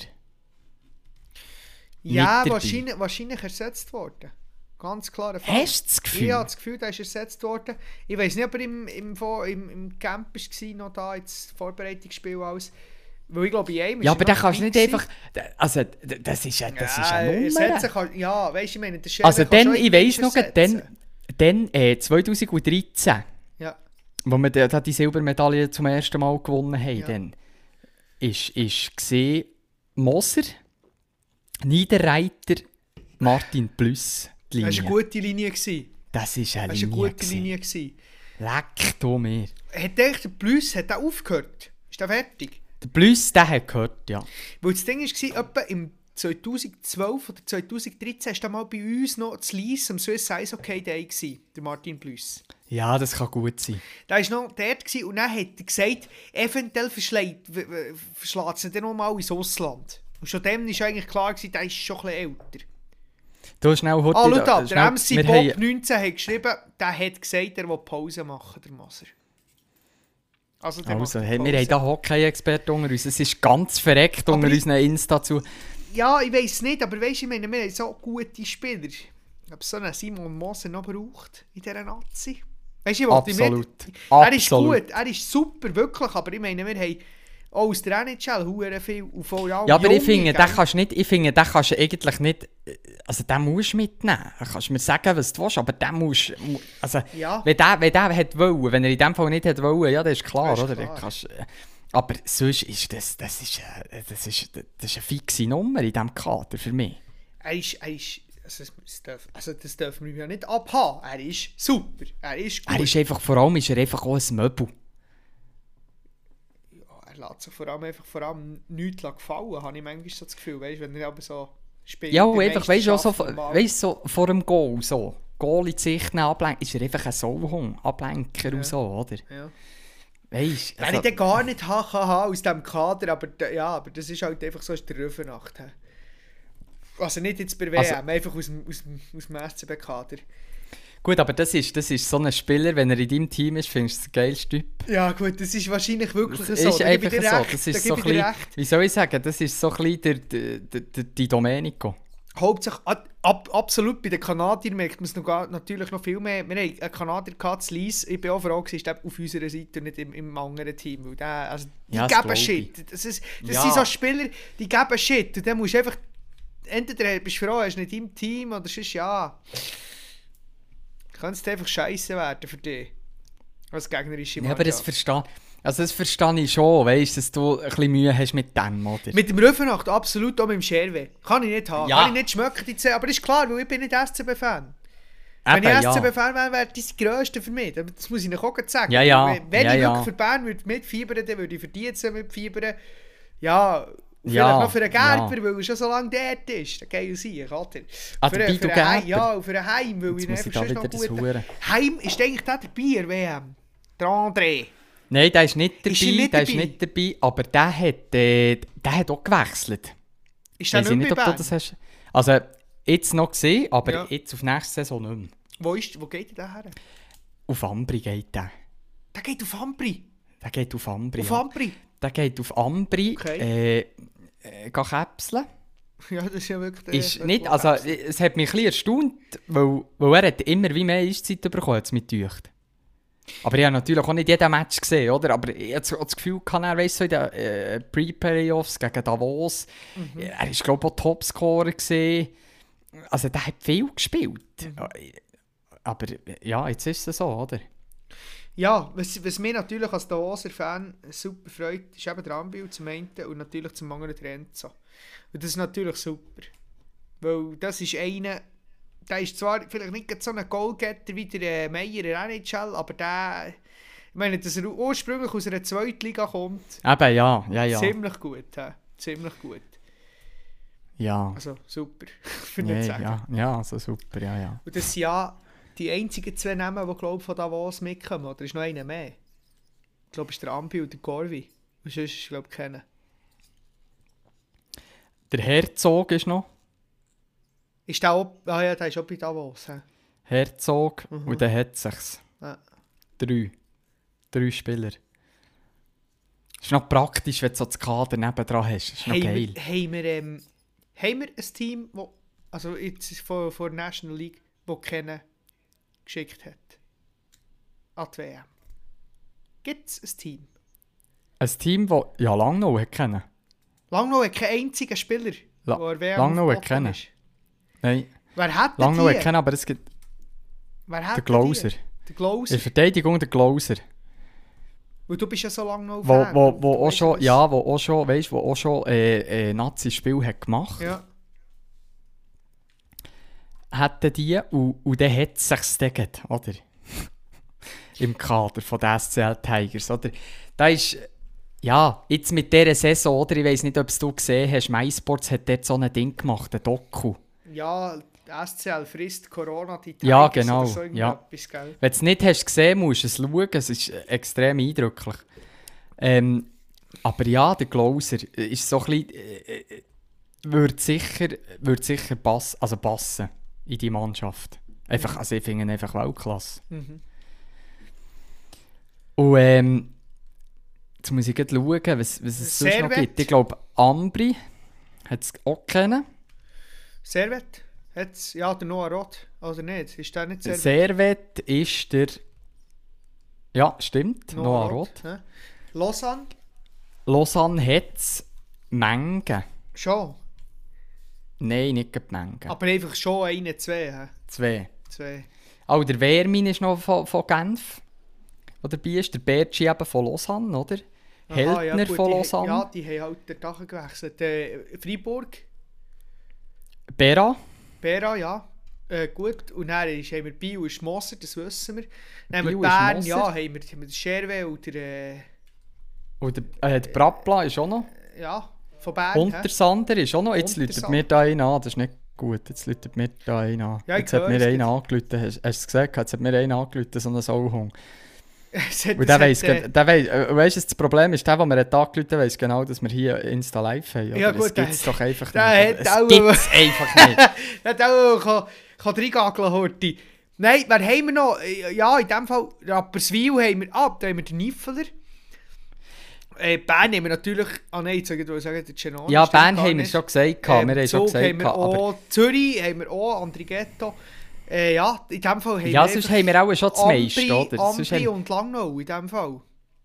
Ja, dabei. wahrscheinlich, wahrscheinlich ersetzt worden. Ganz klarer Fall. Hast du das Ich Gefühl? habe das Gefühl, der ist ersetzt worden. Ich weiß nicht, ob er im, im, im, im Camp war, noch da, jetzt Vorbereitungsspiel alles. Weil ich glaube, in einem Ja, ist aber er da noch kannst du nicht dabei einfach... Also, d- das ist, ja- das ist Ja, eine Nummer. ersetzen kann, ja, weißt du, ich meine, der Chef Also kann dann, schon ich weiss noch, ersetzen. dann, dann äh, zwanzig dreizehn, Ja. wo wir da die Silbermedaille zum ersten Mal gewonnen haben, Ja. dann ist, ist gesehen Moser, Niederreiter, Martin Plus, die Das Linie. war eine gute Linie. gewesen. Das ist eine Das war eine Linie. gute gewesen. Linie. gewesen. Leck du mir. Hat der der Plus hat der aufgehört? Ist der fertig? Der Plus, der hat gehört, ja. Weil das Ding war, etwa im zweitausendzwölf oder zweitausenddreizehn war der mal bei uns noch zu Lies am Swiss Ice Hockey Day, gewesen, der Martin Plus. Ja, das kann gut sein. Der war noch dort gewesen, und dann hat er gesagt, eventuell verschlägt w- w- verschlägt es ihn dann noch mal ins Ausland. Und schon dem war eigentlich klar, gewesen, der ist schon ein bisschen älter. Du hast schnell heute... Ah, schau da, der schnell- M C wir Bob haben- neunzehn hat geschrieben, der hat gesagt, er will Pause machen, der Moser. Also, der Also, macht hey, wir Pause. haben da Hockey-Experten unter uns. Es ist ganz verreckt unter Aber ich- unseren Insta zu. Ja, ich weiß nicht, aber weißt du, ich meine, wir haben so gute Spieler. Ob es so einen Simon Moser noch braucht in dieser Nazi? Weißt du, ich wollte ihm Absolut. nicht... Er ist Absolut. gut, er ist super, wirklich, aber ich meine, wir haben auch aus der N H L hure viel und vor allem Ja, aber ich Junge, finde, gell? den kannst du nicht, ich finde, den kannst du eigentlich nicht, also den musst du mitnehmen. Du kannst mir sagen, was du willst, aber den musst du... Also, Ja. wenn der, wenn der hätte wollen, wenn er in dem Fall nicht hätte wollen, ja, das ist klar, Das ist oder? klar. Dann kannst, äh, aber sonst ist das, das, ist, äh, das, ist, das ist eine fixe Nummer in diesem Kader für mich. Er ist, er ist, also das, darf, also das dürfen wir ja nicht abhaben. Er ist super, er ist gut. Er ist einfach, vor allem ist er einfach auch ein Möbel. Ja, er lässt sich vor allem einfach vor allem nichts gefallen, habe ich manchmal so das Gefühl, weißt, wenn er aber so spielt. Ja, in der einfach, weißt du, auch so, Meisterschaft normal. weißt, so vor dem Goal, so. Goal in die Sicht nehmen, ablenken, ist er einfach ein Sauhung, Ablenker Ja. und so, oder? Ja. Weißt du? Wenn ich den gar nicht haben kann aus diesem Kader, aber, da- ja, aber das ist halt einfach so aus der Röfenacht. he. Also nicht jetzt bei W M, Also- einfach aus dem, aus dem, aus dem S C B-Kader. Gut, aber das ist, das ist so ein Spieler, wenn er in deinem Team ist, findest du den geilsten Typ. Ja gut, das ist wahrscheinlich wirklich Das so. ist Da gebe einfach ich dir so. recht, Das da ist so gebe ein ich dir bisschen, recht. wie soll ich sagen, das ist so ein bisschen der, der, der, der, der Domenico. Hauptsächlich, ab, ab, absolut, bei den Kanadiern merkt man es noch gar, natürlich noch viel mehr. Wir haben einen Kanadier gehabt, zu Lies. Ich bin auch froh, dass er auf unserer Seite und nicht im, im anderen Team. Weil der, also, die Ja, das geben glaub ich. Shit. Das, ist, das Ja. sind so Spieler, die geben Shit. Und dann musst du einfach, entweder bist du froh, hast du nicht im Team, oder sonst ja. Kann es einfach scheiße werden für dich. Als gegnerische Ja, aber das Mannschaft. verstehe also das verstehe ich schon, weißt, dass du ein bisschen Mühe hast mit dem, oder? Mit dem Röfenacht, absolut, auch mit dem Scherwe. Kann ich nicht haben. Ja. Kann ich nicht schmecken, die Zähne. Aber ist klar, weil ich bin nicht S C B-Fan. Wenn Eben, ich ja. S C B-Fan wäre, wäre das das Grösste für mich. Das muss ich noch auch gerade sagen. Ja, ja. Wenn wenn Ja, ich ja. wirklich für Bern würde mitfiebern, dann würde ich für die jetzt mitfiebern. Ja, vielleicht Ja, noch für einen Gerber, ja. weil er schon so lange dort ist. Der geil sein, oder? Ah, für der einen- Bidu für einen Heim- Gerber? Ja, und für einen Heim, weil Jetzt ich muss einfach ich da sonst noch wieder das gut... Hure- Heim ist eigentlich der dabei, der W M. Der André. Nein, der ist nicht dabei, Ist er nicht der ist dabei? nicht dabei, aber der hat, äh, der hat auch gewechselt. Ist der Weiss ich nicht nicht, bei ob du Bern? das hast. Also, jetzt noch gesehen, aber Ja. jetzt auf nächste Saison nicht mehr. Wo, ist, wo geht der her? Auf Ambri geht der. Der geht auf Ambri. Der geht auf Ambri. Auf ja. Ambri. Der geht auf Ambri, Okay. äh, äh, geh käpseln. Ja, das ist ja wirklich... der- Ist der- nicht, der- also, es hat mich ein bisschen erstaunt, weil, weil er hat immer wie mehr Eiszeit bekommen hat, mit Tücht. Aber ich habe natürlich auch nicht jeden Match gesehen, oder? Aber ich habe das Gefühl, kann er, weißt du, so in den äh, Pre-Playoffs gegen Davos, Mhm. er war, glaube ich, auch Topscorer gesehen. Also, der hat viel gespielt. Mhm. Aber ja, jetzt ist es so, oder? Ja, was, was mir natürlich als Davoser Fan super freut, ist eben der Ambil zum einen und natürlich zum anderen der Enzo. Und das ist natürlich super. Weil das ist einer, der ist zwar vielleicht nicht gerade so ein Goalgetter wie der äh, Meier in der N H L, aber der, ich meine, dass er ursprünglich aus einer Zweitliga kommt, Eben, ja, ja, ja. ziemlich gut. He? Ziemlich gut. Ja, Also super, für ja, nicht zu sagen. ja, ja, also super, ja, ja. Und das sind ja die einzigen zwei Namen, die glaub, von Davos mitkommen. Oder ist noch einer mehr? Ich glaube, es ist der Ambi und der Corvi. Und sonst ist glaube ich keiner. Der Herzog ist noch. Ist der auch... Ah ja, der ist auch bei Davos. He? Herzog Mhm. und dann hat sich's. Ja. Drei. Drei Spieler. Ist noch praktisch, wenn du so das Kader nebendran hast. Ist noch Haben geil. wir, haben, wir, ähm, haben wir ein Team, wo, also jetzt von, von der National League, das kennen geschickt hat? An die W M. Gibt es ein Team? Ein Team, das ja Langnau hat kennen. Langnau hat keinen einzigen Spieler, La- der an der W M Langnau hat aufgeboten kennen. ist. Nein, Wer hat denn Langnau die? hat kennen, aber es gibt Wer hat den denn die? Glauser. Der In Glauser. der Verteidigung der Glauser. Weil du bist ja so lange noch Wo, Fan. wo, Du wo auch weisst, schon, was- ja, wo auch schon, weißt, wo auch schon äh, äh, Nazi-Spiel hat gemacht. Ja. Hätten die und, und dann hat es sich gegeben, oder? Im Kader von den S C L Tigers, oder? Da ist, ja, jetzt mit dieser Saison, oder? Ich weiss nicht, ob es du gesehen hast, MySports hat dort so ein Ding gemacht, ein Doku. Ja, die S C L frisst Corona die Ja, Tigers genau, oder so ja. irgendetwas, gell? Wenn du es nicht hast gesehen, musst du es schauen, es ist extrem eindrücklich. Ähm, aber ja, der Glauser ist so ein bisschen, äh, äh, würde sicher, würde sicher pass, also passen in die Mannschaft. Einfach, also ich finde ihn einfach Weltklasse. Mhm. Und ähm, jetzt muss ich gerade schauen, was, was es sonst noch Servet. gibt. Ich glaube, Ambri hat es auch kennen. Servet? Hat's, ja, der Noah Roth, oder nicht? Ist der nicht Servet? Servet ist der... Ja, stimmt, Noah Roth. hä? Lausanne? Lausanne hat es Mengen. Schon. Nein, nicht die Menge. Aber einfach schon eine, zwei. He? Zwei. zwei. Auch der Wermin ist noch von, von Genf. Der dabei ist. Der Bertschi eben von Lausanne, oder? Aha, Heldner ja, gut, von die, Lausanne. Ja, die haben halt den Tag gewechselt. Äh, Freiburg, Bera. Bera, ja. Äh, gut. Und dann ist, haben wir Biel und Schmosser, das wissen wir. Dann haben wir Biel und Bern, Schmosser. ja, haben wir, haben wir den Scherwe und der, äh, Und der, äh, der Brappla ist auch noch. ja, von Bern. Und hä? der Sander ist auch noch. Jetzt läutet Untersander. mir da einer an. Das ist nicht gut. Jetzt läutet mir da einer an. Ja, ich Jetzt hat höre mir es einer angerufen. Hast, hast du es gesagt? Jetzt hat mir einer angerufen, so ein Sauhung. Es hat- Und der es hat, weiss, äh, grad- der weiss, äh, weißt du, das Problem ist, der, der mir angerufen hat, weiss genau, dass wir hier Insta Live haben. Ja, Aber gut, das gibt es der- doch einfach der nicht. hat Es auch- gibt es einfach nicht. Der hat auch kann, kann reingageln, Horti. Nein, wer haben wir noch? Ja, in dem Fall Rapperswil haben wir... Ah, da haben wir den Niffeler. Äh, Bern haben wir natürlich... Ah nein, jetzt wollte ich sagen, der Genoni. Ja, stimmt Bern gar haben wir nicht. schon gesagt. Ähm, wir haben schon Zug gesagt. haben wir aber auch, Zürich haben wir auch, Andrighetto. Äh, ja, in dem Fall haben ja, wir... sonst einfach haben wir auch schon das Ambri, meiste, oder? Sonst Ambri haben- und Langnau in dem Fall.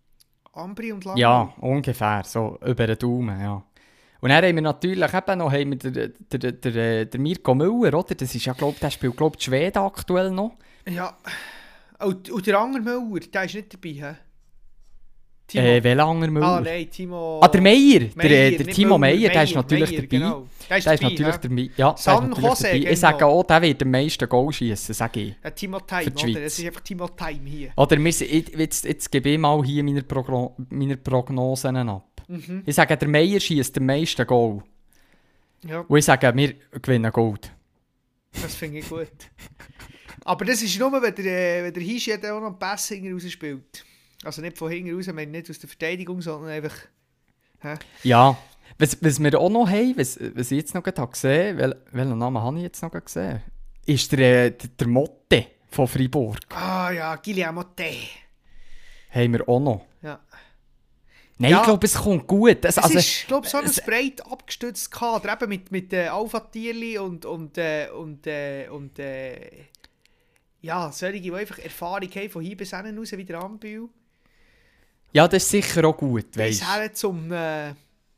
Ambri und Langnau. Ja, ungefähr, so über den Daumen, ja. Und dann haben wir natürlich eben noch haben wir den, den, den, den Mirko Müller, oder? Das ist ja, glaub, der spielt, glaube ich, Schweden aktuell noch. Ja. Und, und der Anger Müller, der ist nicht dabei, hä? Timo. Äh, welcher Anger Müller? Ah, nein, Timo... Ah, der Meier, der, Meier, der nicht Timo Müller, Meier, der ist Meier, natürlich Meier, dabei. genau. Der ist Der ist dabei, natürlich hä? dabei. Ja, der ist San natürlich Jose, dabei. Ich genau. sage auch, der wird am meisten Goal schießen, sage ich. Ja, Timo Für Time, die oder? Schweiz. Es ist einfach Timo Time hier. Oder wir, sind- ich- jetzt, jetzt gebe ich mal hier meine, Progno meine Prognosen ab. Mhm. Ich sage, der Meier schießt am meisten Goal. Ja, Und ich sage, wir gewinnen Gold. das finde ich gut. Aber das ist nur, wenn der, äh, wenn der Hishi auch noch einen Pass hinten raus spielt. Also nicht von hinten raus, ich meine nicht aus der Verteidigung, sondern einfach... Hä? Ja, was, was wir auch noch haben, was, was ich jetzt noch gerade gesehen habe, wel, welchen Namen habe ich jetzt noch gesehen? Ist der, äh, der, der Motte von Freiburg. Ah ja, Guillermo Motte. Haben wir auch noch. Ja. Nein, Ja. ich glaube, es kommt gut. Es, Es also, ist, glaube ich, so ein es- breit abgestütztes Kader, eben mit, mit äh, Alpha-Tierli und, und, äh, und, äh, und äh, ja, solche, die einfach Erfahrung haben von hier bis hinten raus, wie der Ambühl. ja, das ist sicher auch gut, Bis weißt du. her zum äh,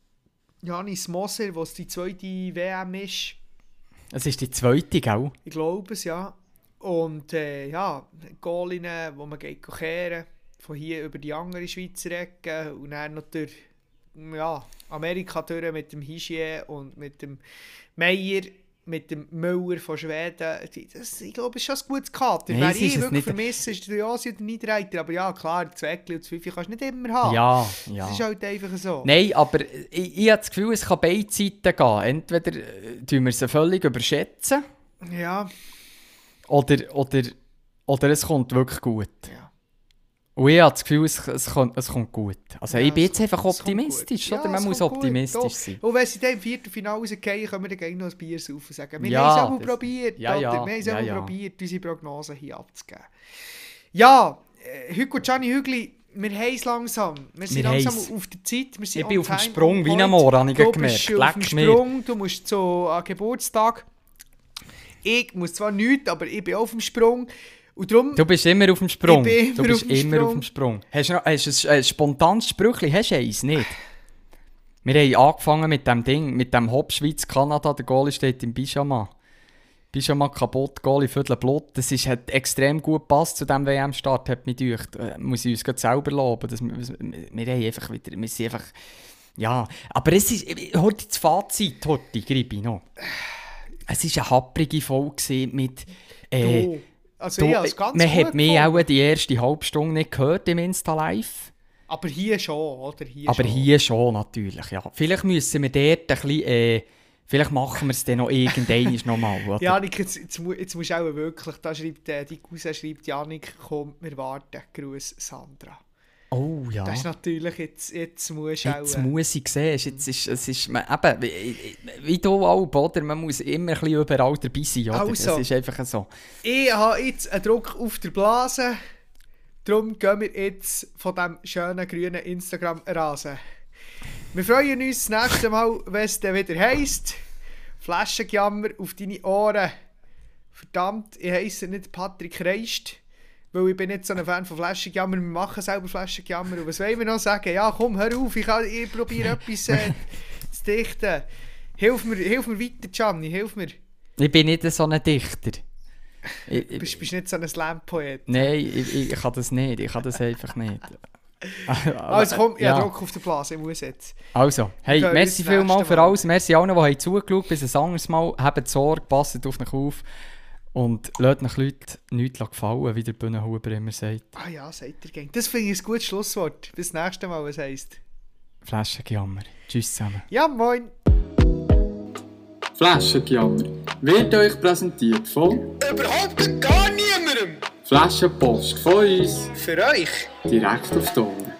Janis Moser, was die zweite W M ist. Es ist die zweite, gell? Ich glaube es, ja. Und äh, ja, Goalinnen, wo man geht kehren, von hier über die andere Schweizer Ecke und dann noch durch ja, Amerika durch mit dem Hischier und mit dem Meier, mit dem Müller von Schweden. Die- Das, ich glaube, es ist schon ein gutes Kader. Nein, Wer es ist ich es wirklich nicht. vermisse, ist der Josi und der Niederreiter. Aber ja, klar, das Zweckli und das Pfiffi kannst du nicht immer haben. Ja, ja. Das ist halt einfach so. Nein, aber ich, ich habe das Gefühl, es kann beide Seiten gehen. Entweder äh, tun wir sie völlig überschätzen Ja, oder, oder, oder es kommt wirklich gut. ja. Und ich habe das Gefühl, es, es, kommt, es kommt gut. Also Ja, ich bin es jetzt einfach kommt- es kommt optimistisch, gut. oder? Ja, Man es muss kommt gut, optimistisch doch. sein. Und wenn sie dann im Viertelfinale rausgehen, können wir dann gleich noch ein Bier saufen sagen. Wir Ja, haben es auch mal das- probiert. ja, oder? ja, Wir haben es auch ja, mal ja. probiert, unsere Prognosen hier abzugeben. Ja, äh, Hugo Gianni Hügli, wir haben es langsam. Wir sind Wir langsam haben's. auf der Zeit. Wir sind Ich bin on auf dem time, Sprung on wie ein point. Moor, habe ich Du gemerkt. bist auf dem Leck mir. Sprung, du musst zu einem Geburtstag. Ich muss zwar nichts, aber ich bin auf dem Sprung. Und darum... Du bist immer auf dem Sprung. Ich bin Du immer bist auf dem immer auf Sprung. dem Sprung. Hast du noch hast du ein, ein spontanes Sprüchli? Hast du eins? Nicht? Wir haben angefangen mit dem Ding, mit dem Hop Schweiz, Kanada. Der Goalie steht im Pyjama. Pyjama kaputt, Goalie Viertel Blut. Das ist, hat extrem gut gepasst zu diesem W M-Start, hat mich gedacht. Äh, muss ich uns gerade selber loben. Das, wir, wir haben einfach wieder... Wir sind einfach... Ja, aber es ist... Heute das Fazit, heute, Gribi noch. Es war eine happrige Folge gewesen mit... Äh, du, also Du, ich habe es ganz man gut hat mich gefunden. auch die erste halbe Stunde nicht gehört im Insta-Live. Aber hier schon, oder? Hier Aber schon. hier schon natürlich, ja. Vielleicht müssen wir dort ein bisschen... Äh, vielleicht machen wir es dann noch irgendwann nochmal, oder? Janik, jetzt, jetzt, mu- jetzt musst du auch wirklich, da schreibt, äh, die Cousin schreibt, Janik, komm, wir warten. Gruß, Sandra. Oh ja. Das ist natürlich, jetzt, jetzt musst du auch... Jetzt äh, muss ich sehen, jetzt ist, es ist, man, eben, wie, wie du auch, oder? Man muss immer ein bisschen überall dabei sein, oder? Also. Das ist einfach so. Ich habe jetzt einen Druck auf der Blase. Darum gehen wir jetzt von diesem schönen grünen Instagram-Rasen. Wir freuen uns das nächste Mal, wenn es dann wieder heisst. Flaschenjammer auf deine Ohren. Verdammt, ich heisse nicht Patrick Reist, weil ich bin nicht so ein Fan von Flaschenjammer. Wir machen selber Flaschenjammer. Und was wollen wir noch sagen? Ja, komm, hör auf, ich, kann- ich probiere etwas äh, zu dichten. Hilf mir, hilf mir weiter, Gianni, hilf mir. Ich bin nicht so ein Dichter. Ich, Du bist, bist nicht so ein Slam-Poet. Nein, ich, ich kann das nicht. Ich kann das einfach nicht. Also komm, ich ja. habe Druck auf der Blase, ich muss jetzt. Also, hey, Wir gehen merci ins nächste vielmals für Mal. alles. Merci allen, die haben zugeschaut. Bis ein anderes Mal. Habt Sorge, passt auf euch auf. Und lasst euch Leute nichts gefallen, wie der Bühnenhuber immer sagt. Ah ja, sagt ihr gern. Das finde ich ein gutes Schlusswort. Bis das nächste Mal, was heisst. Flaschengejammer. Tschüss zusammen. Ja, moin. Flaschengejammer wird euch präsentiert von Überhaupt gar niemandem. Flaschenpost von uns Für euch. direkt auf die Ohren.